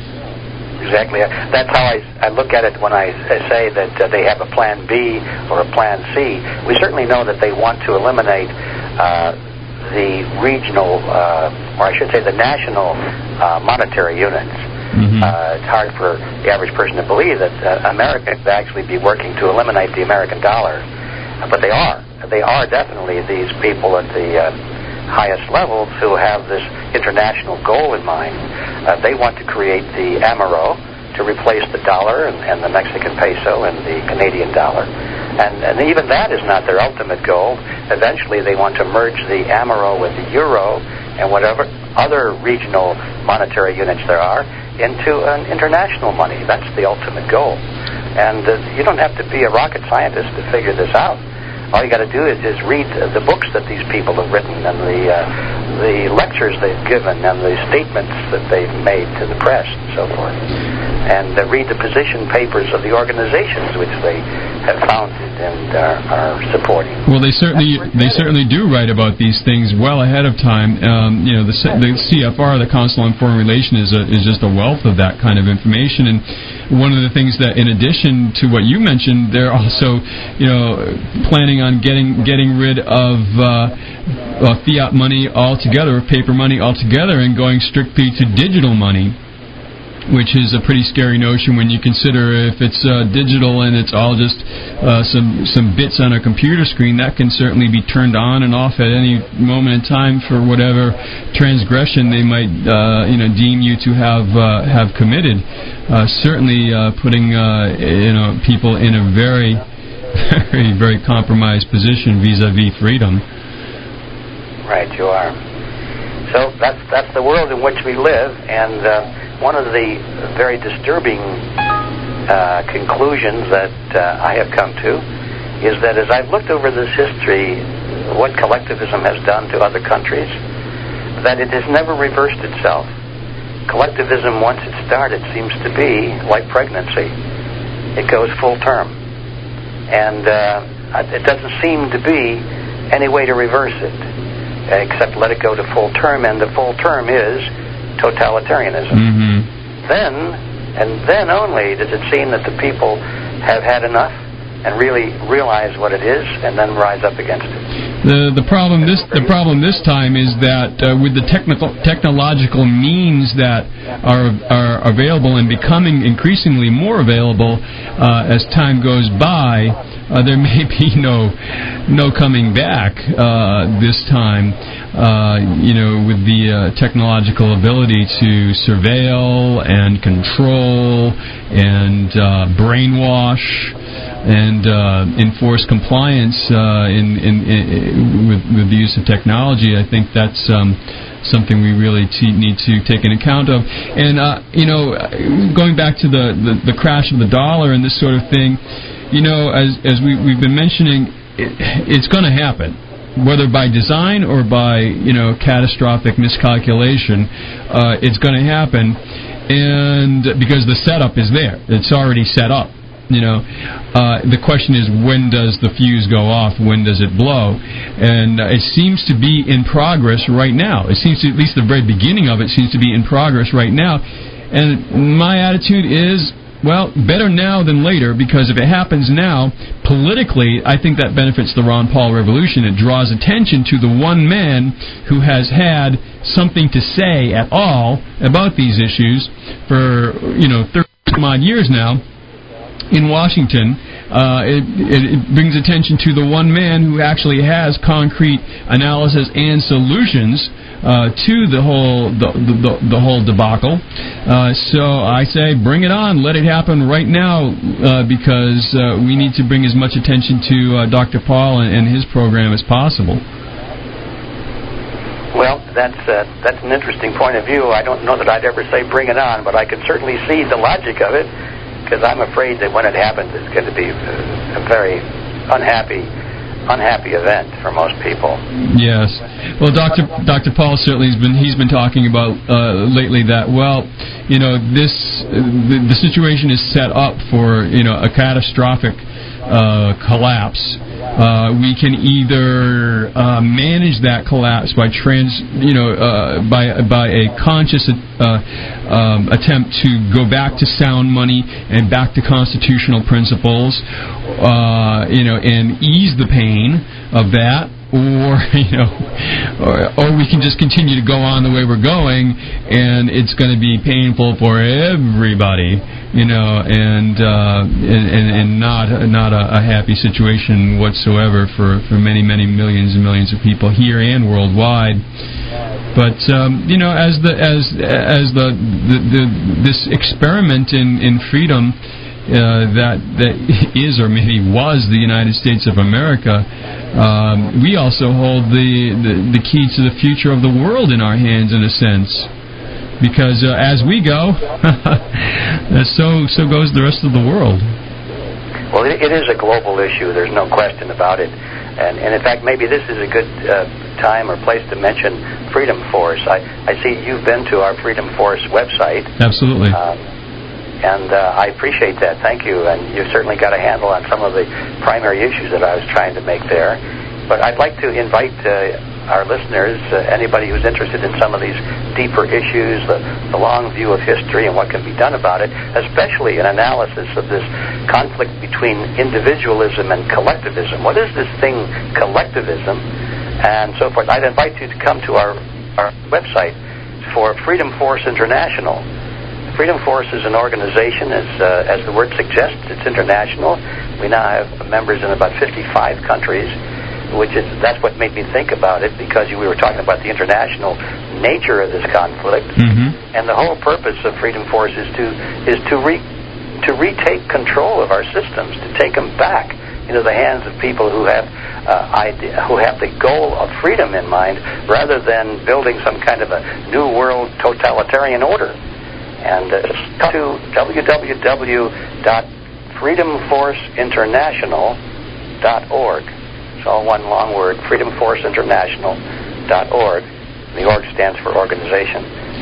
Exactly. That's how I, I look at it when I say that uh, they have a plan B or a plan C. We certainly know that they want to eliminate uh, the regional, uh, or I should say the national uh, monetary units. Mm-hmm. Uh, it's hard for the average person to believe that uh, America could actually be working to eliminate the American dollar, but they are. They are definitely these people at the uh, highest levels who have this international goal in mind. Uh, they want to create the Amero to replace the dollar and, and the Mexican peso and the Canadian dollar. And, and even that is not their ultimate goal. Eventually they want to merge the Amero with the Euro and whatever other regional monetary units there are into an international money. That's the ultimate goal. And uh, you don't have to be a rocket scientist to figure this out. All you got to do is just read uh, the books that these people have written, and the uh, the lectures they've given, and the statements that they've made to the press and so forth. And uh, read the position papers of the organizations which they have founded and are, are supporting. Well, they certainly they certainly do write about these things well ahead of time. Um, you know, the, the C F R, the Council on Foreign Relations, is a, is just a wealth of that kind of information. And one of the things that, in addition to what you mentioned, they're also, you know, planning on getting getting rid of uh, uh, fiat money altogether, paper money altogether, and going strictly to digital money, which is a pretty scary notion when you consider if it's uh, digital and it's all just uh, some some bits on a computer screen. That can certainly be turned on and off at any moment in time for whatever transgression they might uh, you know deem you to have uh, have committed. Uh, certainly uh, putting uh, you know people in a very very very compromised position vis-a-vis freedom. Right, you are. So that's that's the world in which we live, and uh, one of the very disturbing uh, conclusions that uh, I have come to is that as I've looked over this history, what collectivism has done to other countries, that it has never reversed itself. Collectivism, once it started, seems to be like pregnancy. It goes full term. And uh, it doesn't seem to be any way to reverse it, except let it go to full term, and the full term is totalitarianism. Mm-hmm. Then, and then only does it seem that the people have had enough and really realize what it is and then rise up against it. The the problem this the problem this time is that uh, with the technical technological means that are are available and becoming increasingly more available uh, as time goes by, uh, there may be no no coming back uh, this time. Uh, you know, with the uh, technological ability to surveil and control and uh, brainwash and uh, enforce compliance uh, in, in, in with, with the use of technology, I think that's um, something we really t- need to take into account of. And uh, you know, going back to the, the, the crash of the dollar and this sort of thing, you know, as as we, we've been mentioning, it, it's going to happen, whether by design or by, you know, catastrophic miscalculation. Uh, it's going to happen, and because the setup is there, it's already set up. You know, uh, the question is, when does the fuse go off? When does it blow? And uh, it seems to be in progress right now. It seems to, at least the very beginning of it seems to be in progress right now. And my attitude is, well, better now than later, because if it happens now, politically, I think that benefits the Ron Paul revolution. It draws attention to the one man who has had something to say at all about these issues for, you know, thirty some odd years now. In Washington, uh, it, it, it brings attention to the one man who actually has concrete analysis and solutions uh, to the whole the, the, the whole debacle. Uh, so I say, bring it on, let it happen right now, uh, because uh, we need to bring as much attention to uh, Doctor Paul and, and his program as possible. Well, that's uh, that's an interesting point of view. I don't know that I'd ever say bring it on, but I can certainly see the logic of it. Because I'm afraid that when it happens, it's going to be a very unhappy, unhappy event for most people. Yes. Well, Doctor Doctor Paul certainly has been he's been talking about uh, lately that, well, you know, this the, the situation is set up for, you know, a catastrophic uh, collapse. Uh, we can either uh, manage that collapse by trans, you know, uh, by by a conscious uh, um, attempt to go back to sound money and back to constitutional principles, uh, you know, and ease the pain of that. Or, you know, or, or we can just continue to go on the way we're going, and it's going to be painful for everybody, you know, and uh, and, and, and not not a, a happy situation whatsoever for, for many many millions and millions of people here and worldwide. But um, you know, as the as as the, the, the this experiment in, in freedom. Uh, that that is or maybe was the United States of America, um, we also hold the, the, the key to the future of the world in our hands, in a sense. Because uh, as we go, so so goes the rest of the world. Well, it, it is a global issue. There's no question about it. And, and in fact, maybe this is a good uh, time or place to mention Freedom Force. I, I see you've been to our Freedom Force website. Absolutely. Um, And uh, I appreciate that. Thank you. And you've certainly got a handle on some of the primary issues that I was trying to make there. But I'd like to invite uh, our listeners, uh, anybody who's interested in some of these deeper issues, the, the long view of history and what can be done about it, especially an analysis of this conflict between individualism and collectivism. What is this thing, collectivism, and so forth? I'd invite you to come to our, our website for Freedom Force International. Freedom Force is an organization, as uh, as the word suggests. It's international. We now have members in about fifty-five countries, which is that's what made me think about it, because we were talking about the international nature of this conflict, mm-hmm. and the whole purpose of Freedom Force is to is to re to retake control of our systems, to take them back into the hands of people who have uh, idea, who have the goal of freedom in mind, rather than building some kind of a new world totalitarian order. And uh, come to w w w dot freedom force international dot org. It's all one long word, freedom force international dot org. The org stands for organization.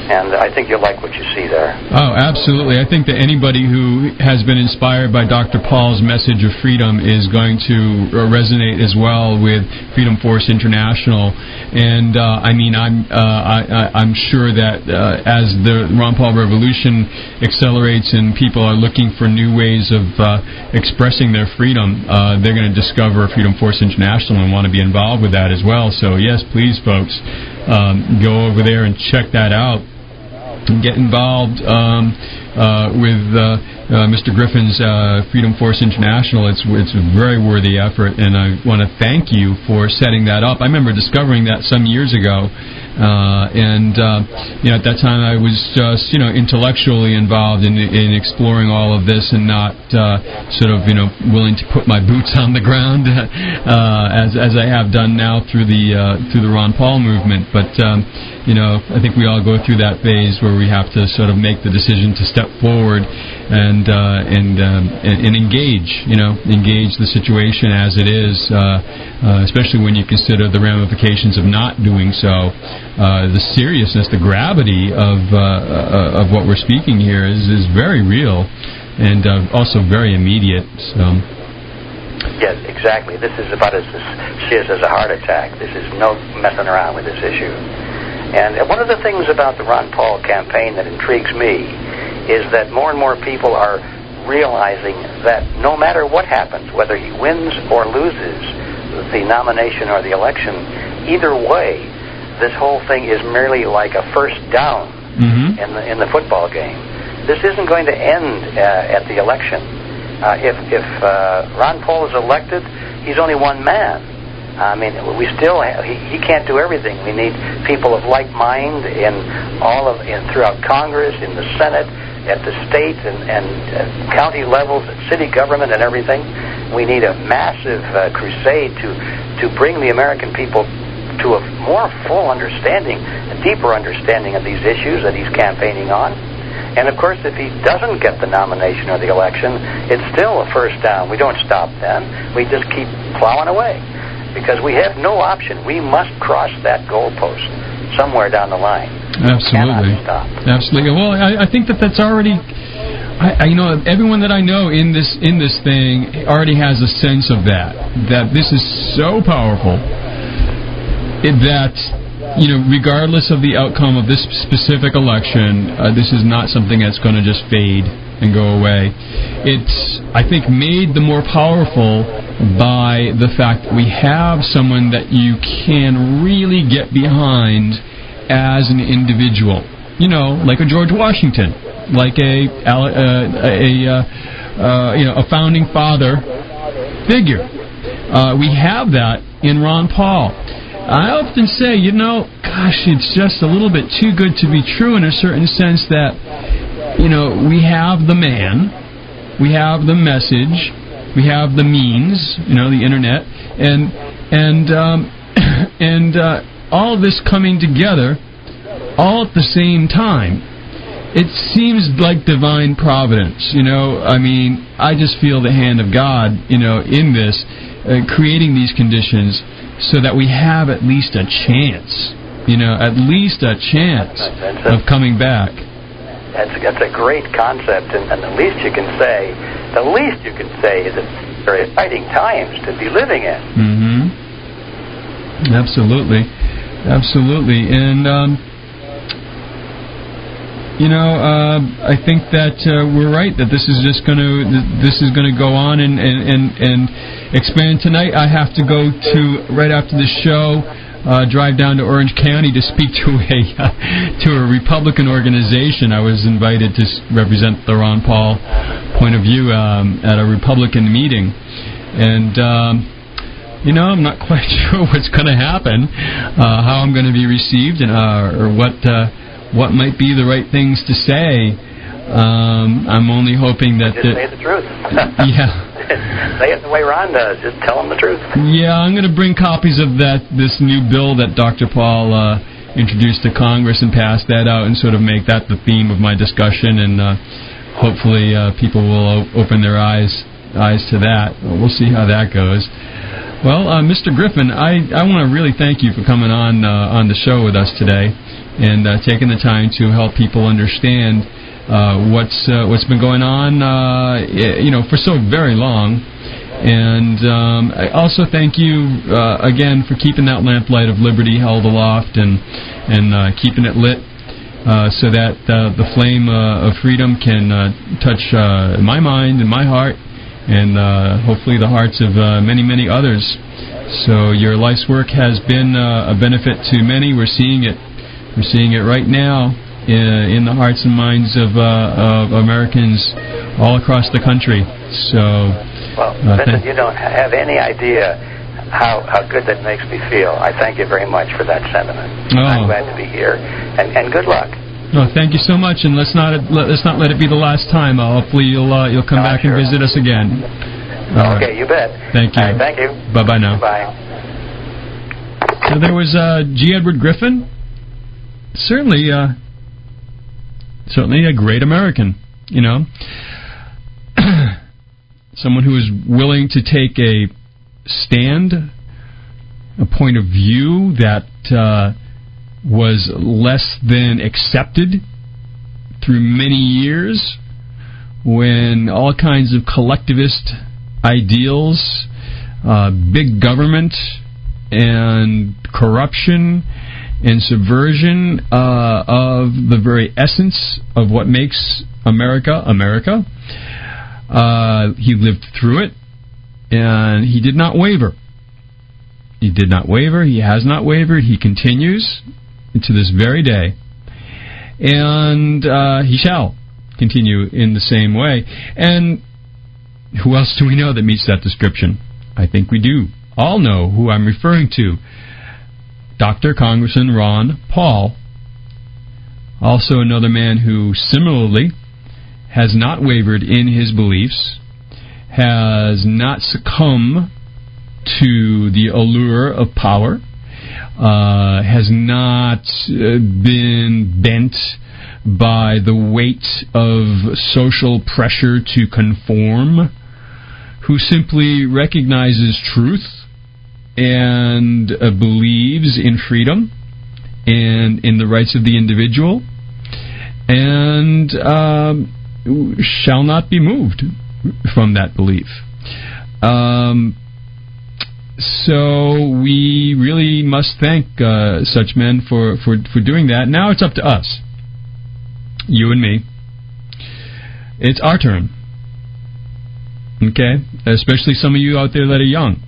And I think you'll like what you see there. Oh, absolutely. I think that anybody who has been inspired by Doctor Paul's message of freedom is going to resonate as well with Freedom Force International. And uh, I mean, I'm uh, I, I'm sure that uh, as the Ron Paul revolution accelerates and people are looking for new ways of uh, expressing their freedom, uh, they're going to discover Freedom Force International and want to be involved with that as well. So yes, please, folks, um, go over there and check that out. Get involved um, uh, with uh, uh, Mister Griffin's uh, Freedom Force International. It's it's a very worthy effort, and I want to thank you for setting that up. I remember discovering that some years ago, uh, and uh, you know, at that time I was just you know intellectually involved in in exploring all of this, and not uh, sort of you know willing to put my boots on the ground uh, as as I have done now through the uh, through the Ron Paul movement, but. Um, You know, I think we all go through that phase where we have to sort of make the decision to step forward and uh, and, um, and and engage. You know, engage the situation as it is, uh, uh, especially when you consider the ramifications of not doing so. Uh, the seriousness, the gravity of uh, of what we're speaking here is is very real, and uh, also very immediate. So. Yes, exactly. This is about as serious as a heart attack. This is no messing around with this issue. And one of the things about the Ron Paul campaign that intrigues me is that more and more people are realizing that no matter what happens, whether he wins or loses the nomination or the election, either way, this whole thing is merely like a first down mm-hmm. in the in the football game. This isn't going to end uh, at the election. Uh, if if uh, Ron Paul is elected, he's only one man. I mean, we still have, he, he can't do everything. We need people of like mind in all of in throughout Congress, in the Senate, at the state and, and uh, county levels, at city government and everything. We need a massive uh, crusade to to bring the American people to a more full understanding, a deeper understanding of these issues that he's campaigning on. And of course, if he doesn't get the nomination or the election, it's still a first down. We don't stop then. We just keep plowing away. Because we have no option. We must cross that goalpost somewhere down the line. Absolutely. We cannot stop. Absolutely. Well, I, I think that that's already. I, I, you know, everyone that I know in this in this thing already has a sense of that. That this is so powerful. It, that you know, regardless of the outcome of this specific election, uh, this is not something that's going to just fade and go away. It's, I think, made the more powerful by the fact that we have someone that you can really get behind as an individual. You know, like a George Washington, like a a, a, a uh, you know a founding father figure. Uh, we have that in Ron Paul. I often say, you know, gosh, it's just a little bit too good to be true in a certain sense that, you know, we have the man, we have the message, we have the means, you know, the internet, and and um, and uh, all of this coming together, all at the same time. It seems like divine providence, you know. I mean, I just feel the hand of God, you know, in this, uh, creating these conditions so that we have at least a chance, you know, at least a chance of coming back. That's, that's a great concept, and, and the least you can say, the least you can say is it's very exciting times to be living in. Mm-hmm. Absolutely, absolutely, and um, you know, uh, I think that uh, we're right that this is just going to this is going to go on and, and, and, and expand. Tonight, I have to go to right after the show. Uh, drive down to Orange County to speak to a uh, to a Republican organization. I was invited to represent the Ron Paul point of view um, at a Republican meeting, and um, you know, I'm not quite sure what's going to happen, uh, how I'm going to be received, and uh, or what uh, what might be the right things to say. Um, I'm only hoping that... Just the, say the truth. Yeah. Say it the way Ron does. Just tell them the truth. Yeah, I'm going to bring copies of that this new bill that Doctor Paul uh, introduced to Congress and pass that out and sort of make that the theme of my discussion, and uh, hopefully uh, people will o- open their eyes eyes to that. We'll see how that goes. Well, uh, Mister Griffin, I, I want to really thank you for coming on uh, on the show with us today. and uh, taking the time to help people understand uh, what's uh, what's been going on, uh, you know, for so very long. And um, I also thank you uh, again for keeping that lamplight of liberty held aloft and and uh, keeping it lit, uh, so that uh, the flame uh, of freedom can uh, touch uh, my mind and my heart, and uh, hopefully the hearts of uh, many many others. So your life's work has been uh, a benefit to many. We're seeing it. We're seeing it right now in the hearts and minds of, uh, of Americans all across the country. So, well, uh, Vincent, you don't have any idea how how good that makes me feel. I thank you very much for that sentiment. Oh. I'm glad to be here, and, and good luck. No, thank you so much, and let's not let's not let it be the last time. Uh, hopefully, you'll uh, you'll come No, back sure. and visit us again. All Okay, right. you bet. Thank you. All right, thank you. Bye bye now. Bye. So there was uh, G. Edward Griffin. Certainly. Uh, Certainly a great American, you know. Someone who is willing to take a stand, a point of view that uh, was less than accepted through many years, when all kinds of collectivist ideals, uh, big government, and corruption and subversion uh, of the very essence of what makes America America. Uh, he lived through it, and he did not waver. He did not waver. He has not wavered. He continues to this very day, and uh, he shall continue in the same way. And who else do we know that meets that description? I think we do all know who I'm referring to. Doctor Congressman Ron Paul, also another man who similarly has not wavered in his beliefs, has not succumbed to the allure of power, uh, has not uh, been bent by the weight of social pressure to conform, who simply recognizes truth and uh, believes in freedom and in the rights of the individual, and um, shall not be moved from that belief. Um, so we really must thank uh, such men for, for, for doing that. Now it's up to us, you and me. It's our turn. Okay? Especially some of you out there that are young.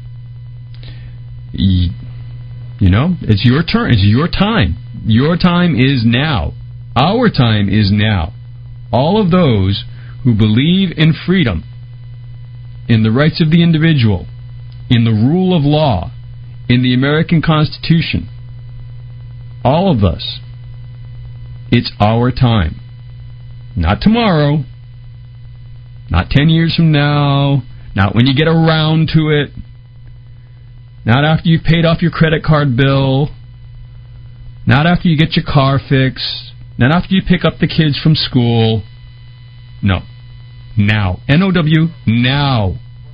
You know, it's your turn. It's your time. Your time is now. Our time is now. All of those who believe in freedom, in the rights of the individual, in the rule of law, in the American Constitution, all of us, it's our time. Not tomorrow, not ten years from now, not when you get around to it, not after you've paid off your credit card bill, not after you get your car fixed, not after you pick up the kids from school. No. Now. N O W, now.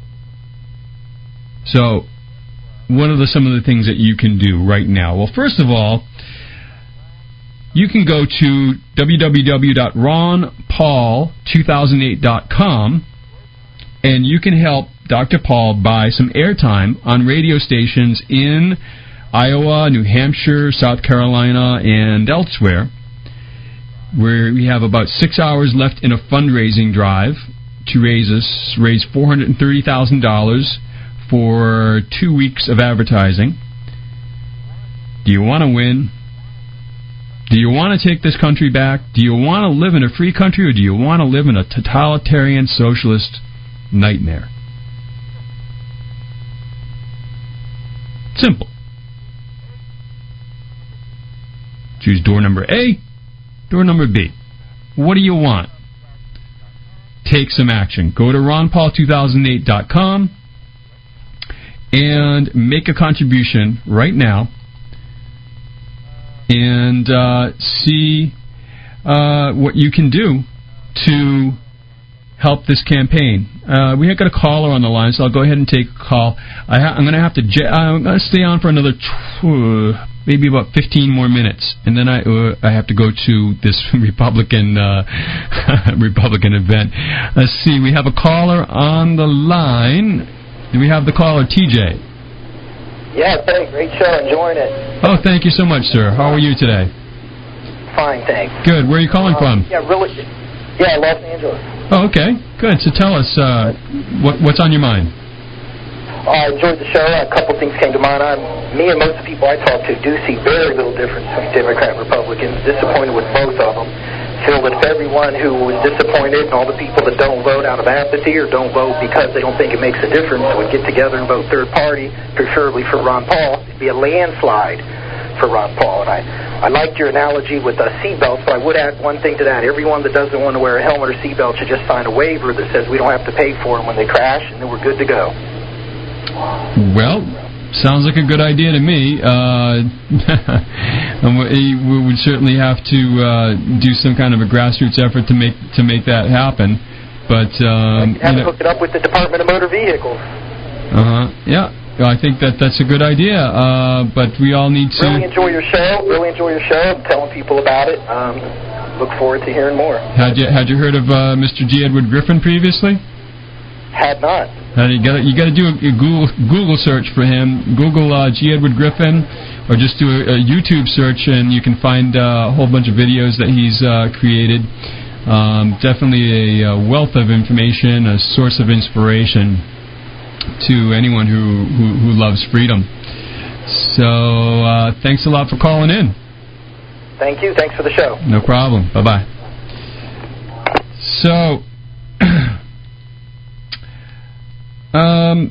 So, what are the, some of the things that you can do right now? Well, first of all, you can go to w w w dot ron paul two thousand eight dot com and you can help Doctor Paul buy some airtime on radio stations in Iowa, New Hampshire, South Carolina, and elsewhere, where we have about six hours left in a fundraising drive to raise us raise four hundred thirty thousand dollars for two weeks of advertising. Do you want to win? Do you want to take this country back? Do you want to live in a free country, or do you want to live in a totalitarian socialist nightmare? Simple. Choose door number A, door number B. What do you want? Take some action. Go to ron paul two thousand eight dot com and make a contribution right now and uh, see uh, what you can do to help this campaign. Uh, we have got a caller on the line, so I'll go ahead and take a call. I ha- I'm going to have to. J- I'm going to stay on for another tw- maybe about fifteen more minutes, and then I uh, I have to go to this Republican uh, Republican event. Let's see, we have a caller on the line. Do we have the caller, T J? Yeah, hey, great show, enjoying it. Oh, thank you so much, sir. How are you today? Fine, thanks. Good. Where are you calling um, from? Yeah, really. Yeah, Los Angeles. Oh, okay. Good. So tell us, uh, what, what's on your mind? I enjoyed the show. A couple things came to mind. I'm, me and most of the people I talk to do see very little difference between Democrat and Republicans. Disappointed with both of them. Feel that if everyone who was disappointed and all the people that don't vote out of apathy or don't vote because they don't think it makes a difference would get together and vote third party, preferably for Ron Paul, it'd be a landslide for Ron Paul. And I, I liked your analogy with uh, seatbelts, but I would add one thing to that. Everyone that doesn't want to wear a helmet or seatbelt should just sign a waiver that says we don't have to pay for them when they crash, and then we're good to go. Well, sounds like a good idea to me. Uh, we would certainly have to uh, do some kind of a grassroots effort to make to make that happen. But um, you have you to know, hook it up with the Department of Motor Vehicles. Uh huh. Yeah. I think that that's a good idea, uh, but we all need to... Really enjoy your show. Really enjoy your show. I'm telling people about it. Um, look forward to hearing more. Had you had you heard of uh, Mister G. Edward Griffin previously? Had not. Uh, you got you got to do a, a Google Google search for him. Google uh, G. Edward Griffin, or just do a, a YouTube search, and you can find uh, a whole bunch of videos that he's uh, created. Um, definitely a, a wealth of information, a source of inspiration to anyone who, who, who loves freedom. So, uh, thanks a lot for calling in. Thank you. Thanks for the show. No problem. Bye-bye. So, um,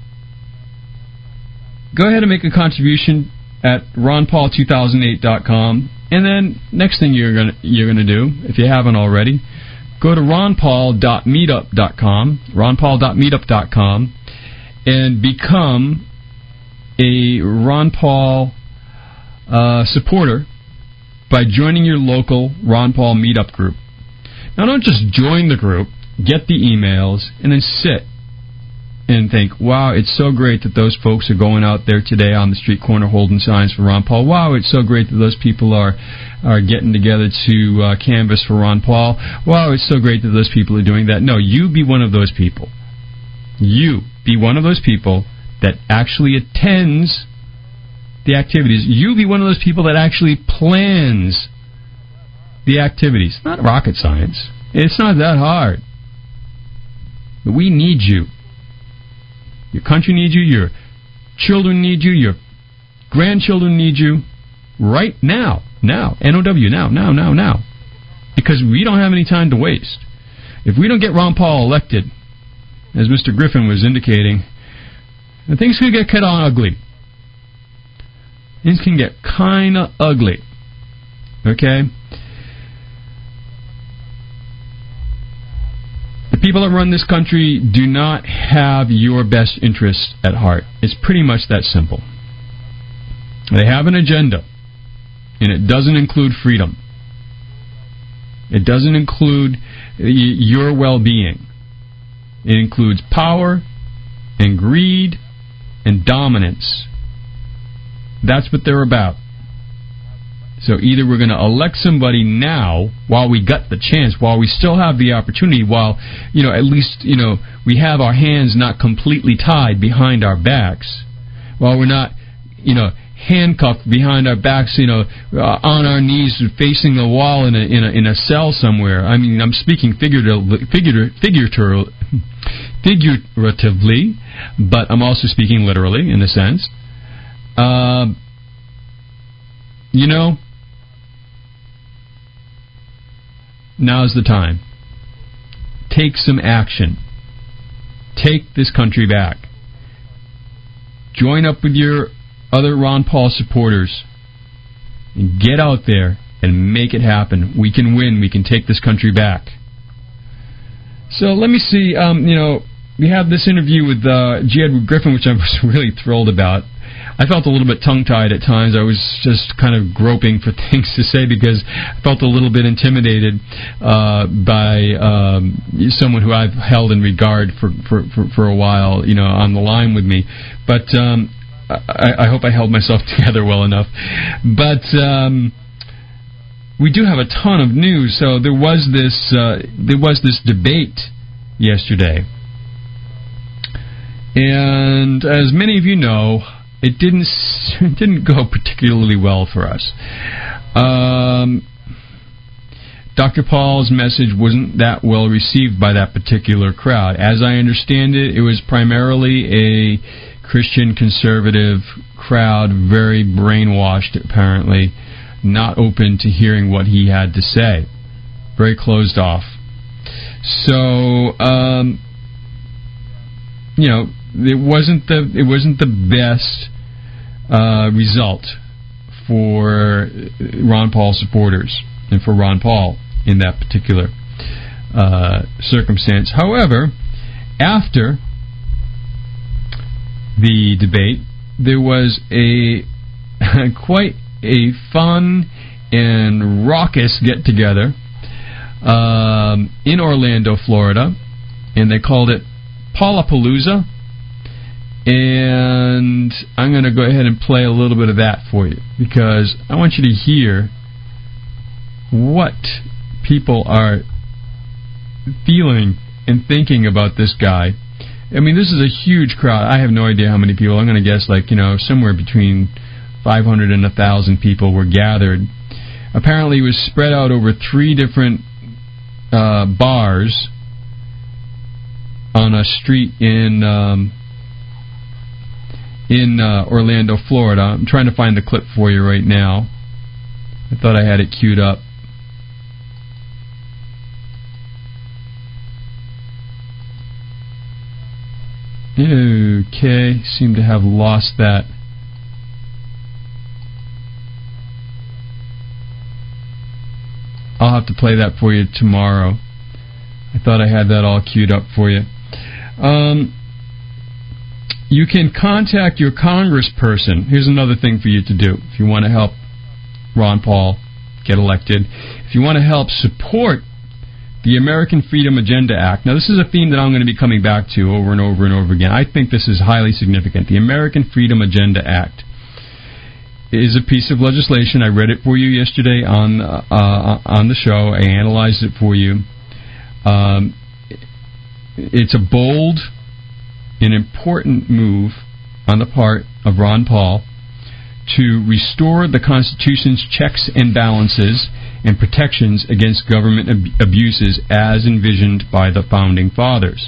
go ahead and make a contribution at ron paul two thousand eight dot com, and then next thing you're gonna you're gonna do, if you haven't already, go to ron paul dot meetup dot com, ron paul dot meetup dot com, and become a Ron Paul uh, supporter by joining your local Ron Paul meetup group. Now, don't just join the group, get the emails, and then sit and think, wow, it's so great that those folks are going out there today on the street corner holding signs for Ron Paul. Wow, it's so great that those people are are getting together to uh, canvass for Ron Paul. Wow, it's so great that those people are doing that. No, you be one of those people. You be one of those people that actually attends the activities. You be one of those people that actually plans the activities. Not rocket science. It's not that hard. But we need you. Your country needs you. Your children need you. Your grandchildren need you. Right now. Now. N O W. Now. Now. Now. Now. Because we don't have any time to waste. If we don't get Ron Paul elected, as Mister Griffin was indicating, things can get kind of ugly. Things can get kind of ugly. Okay? The people that run this country do not have your best interests at heart. It's pretty much that simple. They have an agenda, and it doesn't include freedom. It doesn't include y- your well-being. It includes power and greed and dominance. That's what they're about. So either we're going to elect somebody now while we got the chance, while we still have the opportunity, while, you know, at least, you know, we have our hands not completely tied behind our backs, while we're not, you know, handcuffed behind our backs, you know, uh, on our knees facing a wall in a in a in a cell somewhere. I mean, I'm speaking figuratively, figuratively, figuratively, but I'm also speaking literally in a sense. Uh, you know, now's the time. Take some action. Take this country back. Join up with your other Ron Paul supporters and get out there and make it happen. We can win. We can take this country back. So let me see. Um, you know, we have this interview with uh, G. Edward Griffin, which I was really thrilled about. I felt a little bit tongue-tied at times. I was just kind of groping for things to say because I felt a little bit intimidated uh, by um, someone who I've held in regard for, for, for, for a while, you know, on the line with me. But um, I, I hope I held myself together well enough. But um, we do have a ton of news. So there was this uh, there was this debate yesterday, and as many of you know, it didn't it didn't go particularly well for us. Um, Doctor Paul's message wasn't that well received by that particular crowd. As I understand it, it was primarily a Christian conservative crowd, very brainwashed apparently, not open to hearing what he had to say. Very closed off. So, um, you know, it wasn't the it wasn't the best uh, result for Ron Paul supporters and for Ron Paul in that particular uh, circumstance. However, after the debate, there was a quite a fun and raucous get-together um, in Orlando, Florida, and they called it Paulapalooza. And I'm going to go ahead and play a little bit of that for you, because I want you to hear what people are feeling and thinking about this guy. I mean, this is a huge crowd. I have no idea how many people. I'm going to guess, like, you know, somewhere between five hundred and one thousand people were gathered. Apparently, it was spread out over three different uh, bars on a street in um, in uh, Orlando, Florida. I'm trying to find the clip for you right now. I thought I had it queued up. Okay, seem to have lost that. I'll have to play that for you tomorrow. I thought I had that all queued up for you. Um, you can contact your congressperson. Here's another thing for you to do if you want to help Ron Paul get elected. If you want to help support the American Freedom Agenda Act. Now, this is a theme that I'm going to be coming back to over and over and over again. I think this is highly significant. The American Freedom Agenda Act is a piece of legislation. I read it for you yesterday on uh, on the show. I analyzed it for you. Um, it's a bold and important move on the part of Ron Paul to restore the Constitution's checks and balances and protections against government ab- abuses as envisioned by the Founding Fathers.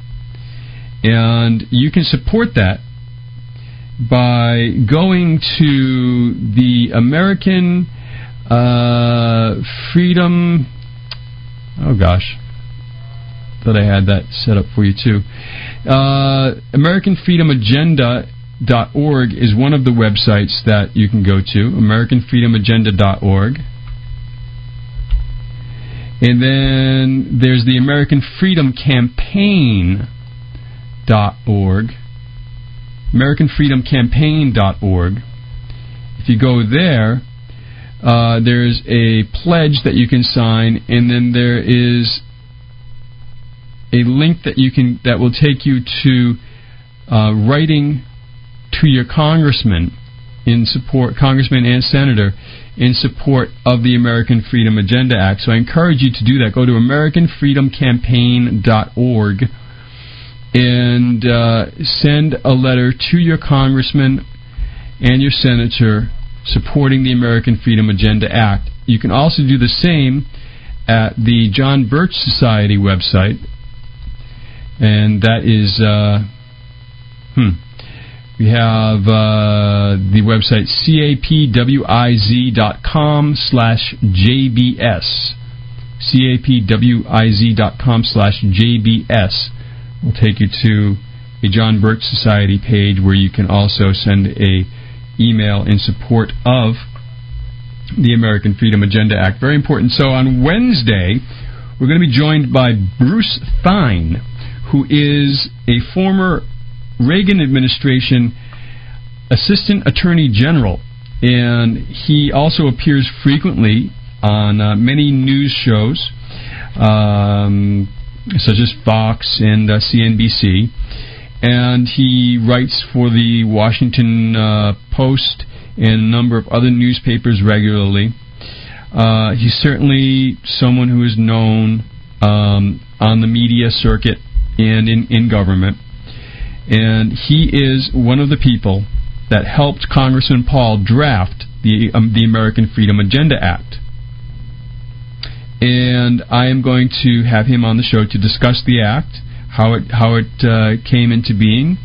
And you can support that by going to the American uh, Freedom... Oh, gosh. Thought I had that set up for you, too. Uh, American Freedom Agenda dot org is one of the websites that you can go to, American Freedom Agenda dot org. And then there's the American Freedom Campaign dot org, American Freedom Campaign dot org. If you go there, uh, there's a pledge that you can sign, and then there is a link that you can that will take you to uh, writing to your congressman in support, congressman and senator, in support of the American Freedom Agenda Act. So I encourage you to do that. Go to American Freedom Campaign dot org and uh, send a letter to your congressman and your senator supporting the American Freedom Agenda Act. You can also do the same at the John Birch Society website, and that is uh, hmm we have uh, the website capwiz dot com slash jbs. capwiz dot com slash jbs will take you to a John Birch Society page where you can also send a email in support of the American Freedom Agenda Act. Very important. So on Wednesday, we're going to be joined by Bruce Fein, who is a former Reagan administration Assistant Attorney General, and he also appears frequently on uh, many news shows, um, such as Fox and uh, C N B C. and he writes for the Washington uh, Post and a number of other newspapers regularly. Uh, he's certainly someone who is known um, on the media circuit and in, in government. And he is one of the people that helped Congressman Paul draft the um, the American Freedom Agenda Act. And I am going to have him on the show to discuss the act, how it how it uh, came into being,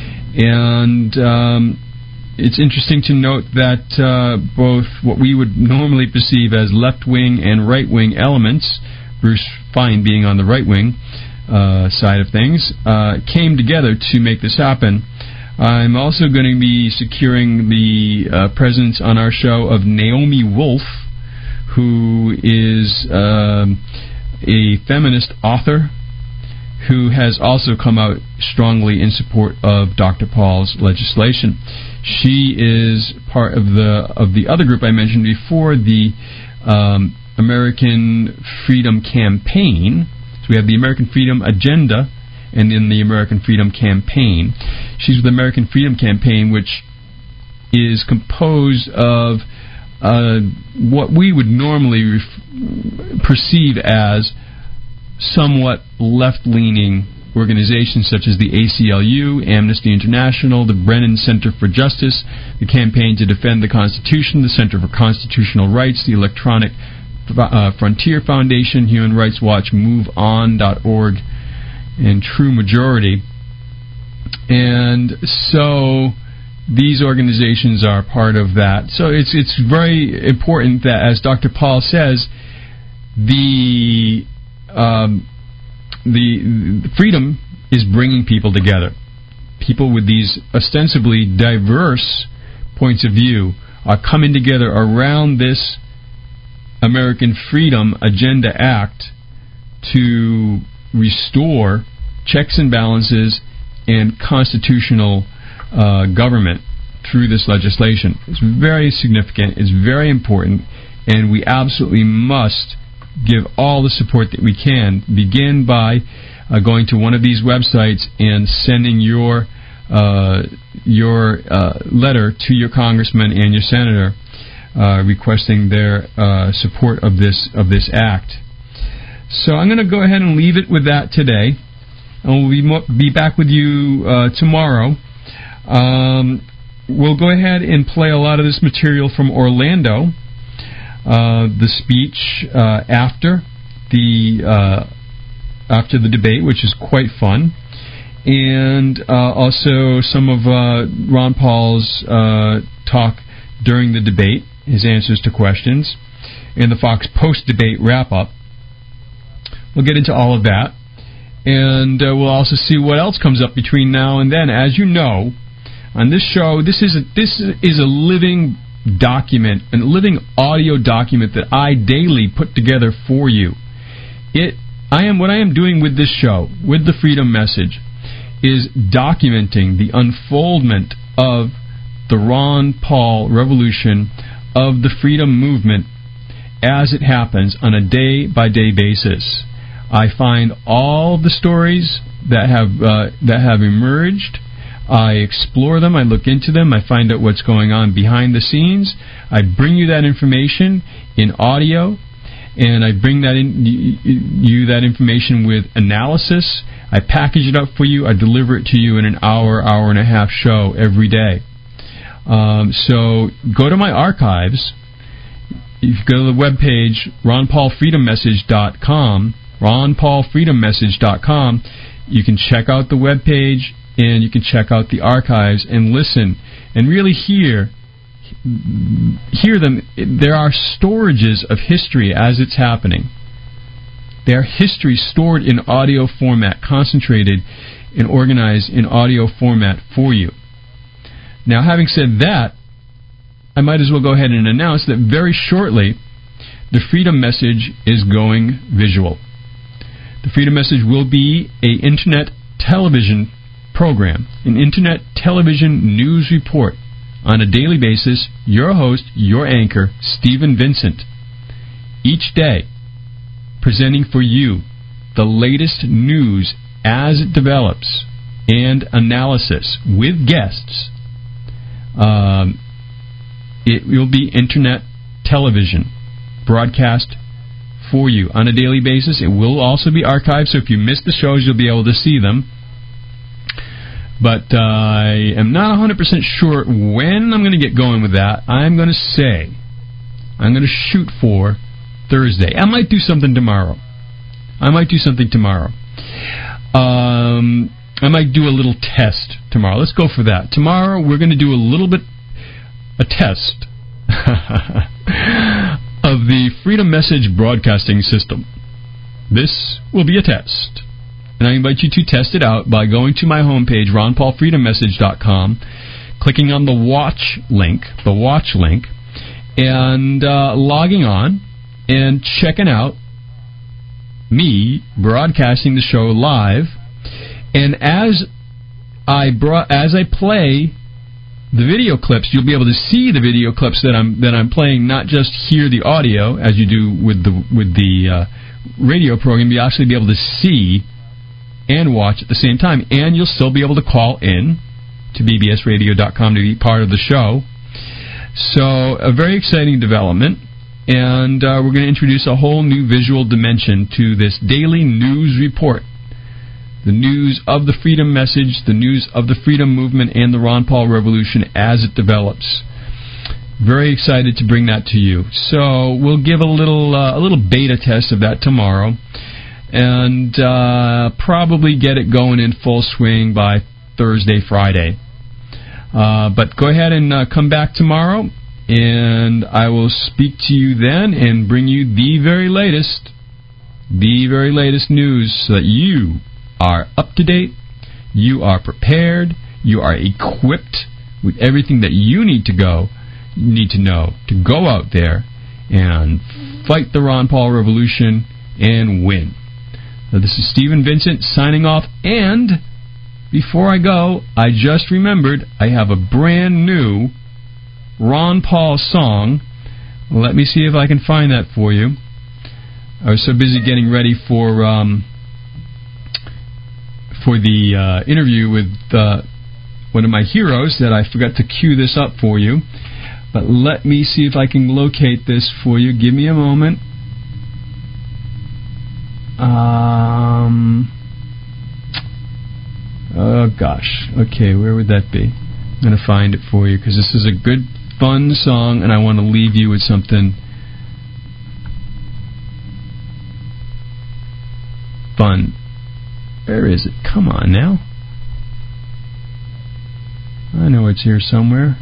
and um, it's interesting to note that uh, both what we would normally perceive as left-wing and right-wing elements, Bruce Fein being on the right-wing uh, side of things, uh, came together to make this happen. I'm also going to be securing the uh, presence on our show of Naomi Wolf, who is uh, a feminist author who has also come out strongly in support of Doctor Paul's legislation. She is part of the of the other group I mentioned before, the um, American Freedom Campaign. So we have the American Freedom Agenda and then the American Freedom Campaign. She's with the American Freedom Campaign, which is composed of uh, what we would normally ref- perceive as somewhat left-leaning organizations such as the A C L U, Amnesty International, the Brennan Center for Justice, the Campaign to Defend the Constitution, the Center for Constitutional Rights, the Electronic uh, Frontier Foundation, Human Rights Watch, move on dot org, and True Majority. And so these organizations are part of that. So it's it's very important that, as Doctor Paul says, the um, the, the freedom is bringing people together. People with these ostensibly diverse points of view are coming together around this American Freedom Agenda Act to restore checks and balances and constitutional uh, government through this legislation. It's very significant, it's very important, and we absolutely must give all the support that we can. Begin by uh, going to one of these websites and sending your uh, your uh, letter to your congressman and your senator uh, requesting their uh, support of this of this act. So I'm going to go ahead and leave it with that today, and we'll be, mo- be back with you uh, tomorrow. Um, we'll go ahead and play a lot of this material from Orlando. Uh, the speech uh, after the uh, after the debate, which is quite fun, and uh, also some of uh, Ron Paul's uh, talk during the debate, his answers to questions, and the Fox post-debate wrap-up. We'll get into all of that, and uh, we'll also see what else comes up between now and then. As you know, on this show, this is a, this is a living document, a living audio document that I daily put together for you. It, I am what I am doing with this show, with the Freedom Message, is documenting the unfoldment of the Ron Paul revolution, of the freedom movement, as it happens on a day-by-day basis. I find all the stories that have uh, that have emerged. I explore them, I look into them, I find out what's going on behind the scenes. I bring you that information in audio, and I bring that in, you that information with analysis. I package it up for you, I deliver it to you in an hour, hour and a half show every day. Um, so go to my archives. If you go to the webpage, ron paul freedom message dot com, ron paul freedom message dot com, you can check out the webpage, and you can check out the archives and listen and really hear hear them. There are storages of history as it's happening. There are history stored in audio format, concentrated and organized in audio format for you. Now, having said that, I might as well go ahead and announce that very shortly the Freedom Message is going visual. The Freedom Message will be an internet television program, an internet television news report on a daily basis. Your host, your anchor, Stephen Vincent, each day presenting for you the latest news as it develops and analysis with guests. Um, it will be internet television broadcast for you on a daily basis. It will also be archived, so if you miss the shows, you'll be able to see them. But uh, I am not one hundred percent sure when I'm going to get going with that. I'm going to say, I'm going to shoot for Thursday. I might do something tomorrow. I might do something tomorrow. Um, I might do a little test tomorrow. Let's go for that. Tomorrow we're going to do a little bit, a test of the Freedom Message Broadcasting System. This will be a test. And I invite you to test it out by going to my homepage, ron paul freedom message dot com, clicking on the watch link, the watch link, and uh, logging on and checking out me broadcasting the show live. And as I bro- as I play the video clips, you'll be able to see the video clips that I'm that I'm playing, not just hear the audio as you do with the with the uh, radio program. You'll actually be able to see and watch at the same time, and you'll still be able to call in to b b s radio dot com to be part of the show. So a very exciting development, and uh, we're going to introduce a whole new visual dimension to this daily news report. The news of the Freedom Message, the news of the Freedom Movement, and the Ron Paul Revolution as it develops. Very excited to bring that to you. So we'll give a little uh, a little beta test of that tomorrow, and uh, probably get it going in full swing by Thursday, Friday. Uh, but go ahead and uh, come back tomorrow, and I will speak to you then and bring you the very latest, the very latest news so that you are up to date, you are prepared, you are equipped with everything that you need to go, need to know to go out there and fight the Ron Paul Revolution and win. Now, this is Stephen Vincent signing off, and before I go, I just remembered I have a brand new Ron Paul song. Let me see if I can find that for you. I was so busy getting ready for um, for the uh, interview with uh, one of my heroes that I forgot to cue this up for you. But let me see if I can locate this for you. Give me a moment. Um. Oh, gosh. Okay, where would that be? I'm going to find it for you, because this is a good, fun song, and I want to leave you with something fun. Where is it? Come on, now. I know it's here somewhere.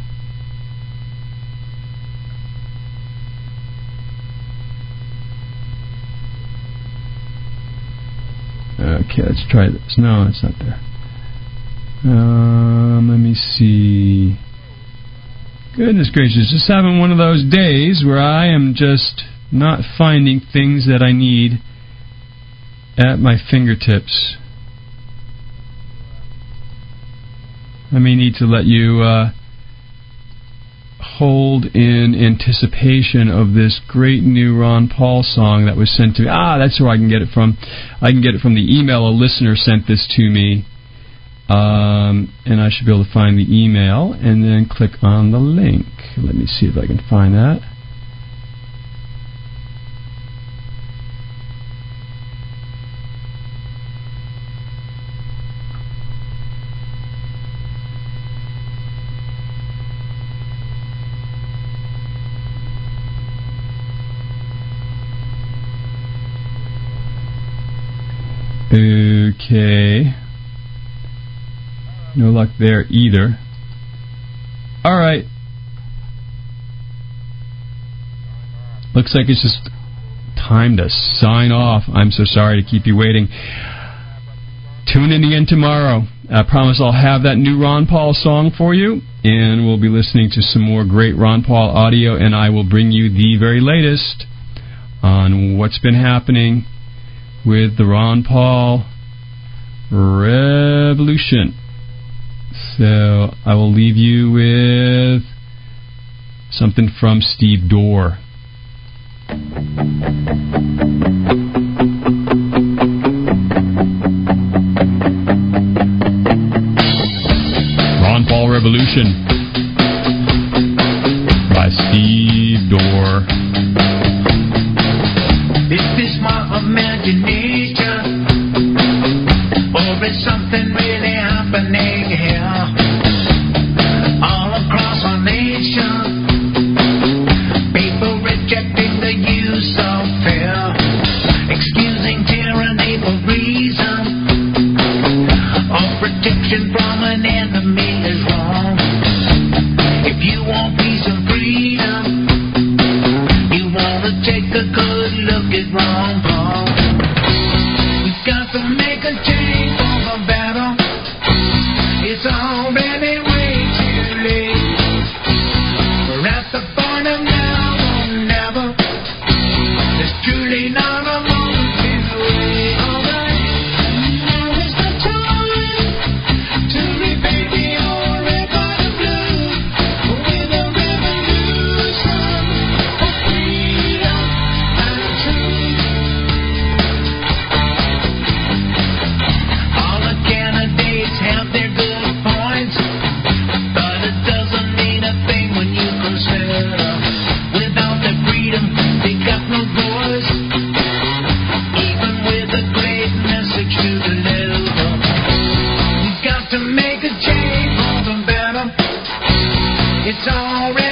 Okay, let's try this. No, it's not there. Um, let me see. Goodness gracious, just having one of those days where I am just not finding things that I need at my fingertips. I may need to let you uh, hold in anticipation of this great new Ron Paul song that was sent to me. Ah, that's where I can get it from. I can get it from the email. A listener sent this to me. Um, and I should be able to find the email and then click on the link. Let me see if I can find that. Okay. No luck there either. Alright. Looks like it's just time to sign off. I'm so sorry to keep you waiting. Tune in again tomorrow. I promise I'll have that new Ron Paul song for you, and we'll be listening to some more great Ron Paul audio, and I will bring you the very latest on what's been happening with the Ron Paul Revolution. So I will leave you with something from Steve Dorr. Revolution by Steve Dorr. Is this my imagination, or is something really happening here? All across our nation, people rejecting the use of fear, excusing tyranny for reason, or protection from an enemy is wrong. If you want peace and freedom, you want to take a good look at wrong, wrong. We've got to make a change for the better. It's already way too late. We're at the point of now or never. There's truly not a moment to wait. Alright, now is the time to repay the old red, white, and blue with a revolution for freedom and truth. All the candidates have their good points, but it doesn't mean a thing when you consider without their freedom they got no voice, even with a great message to deliver. We've got to make a change for the better. It's already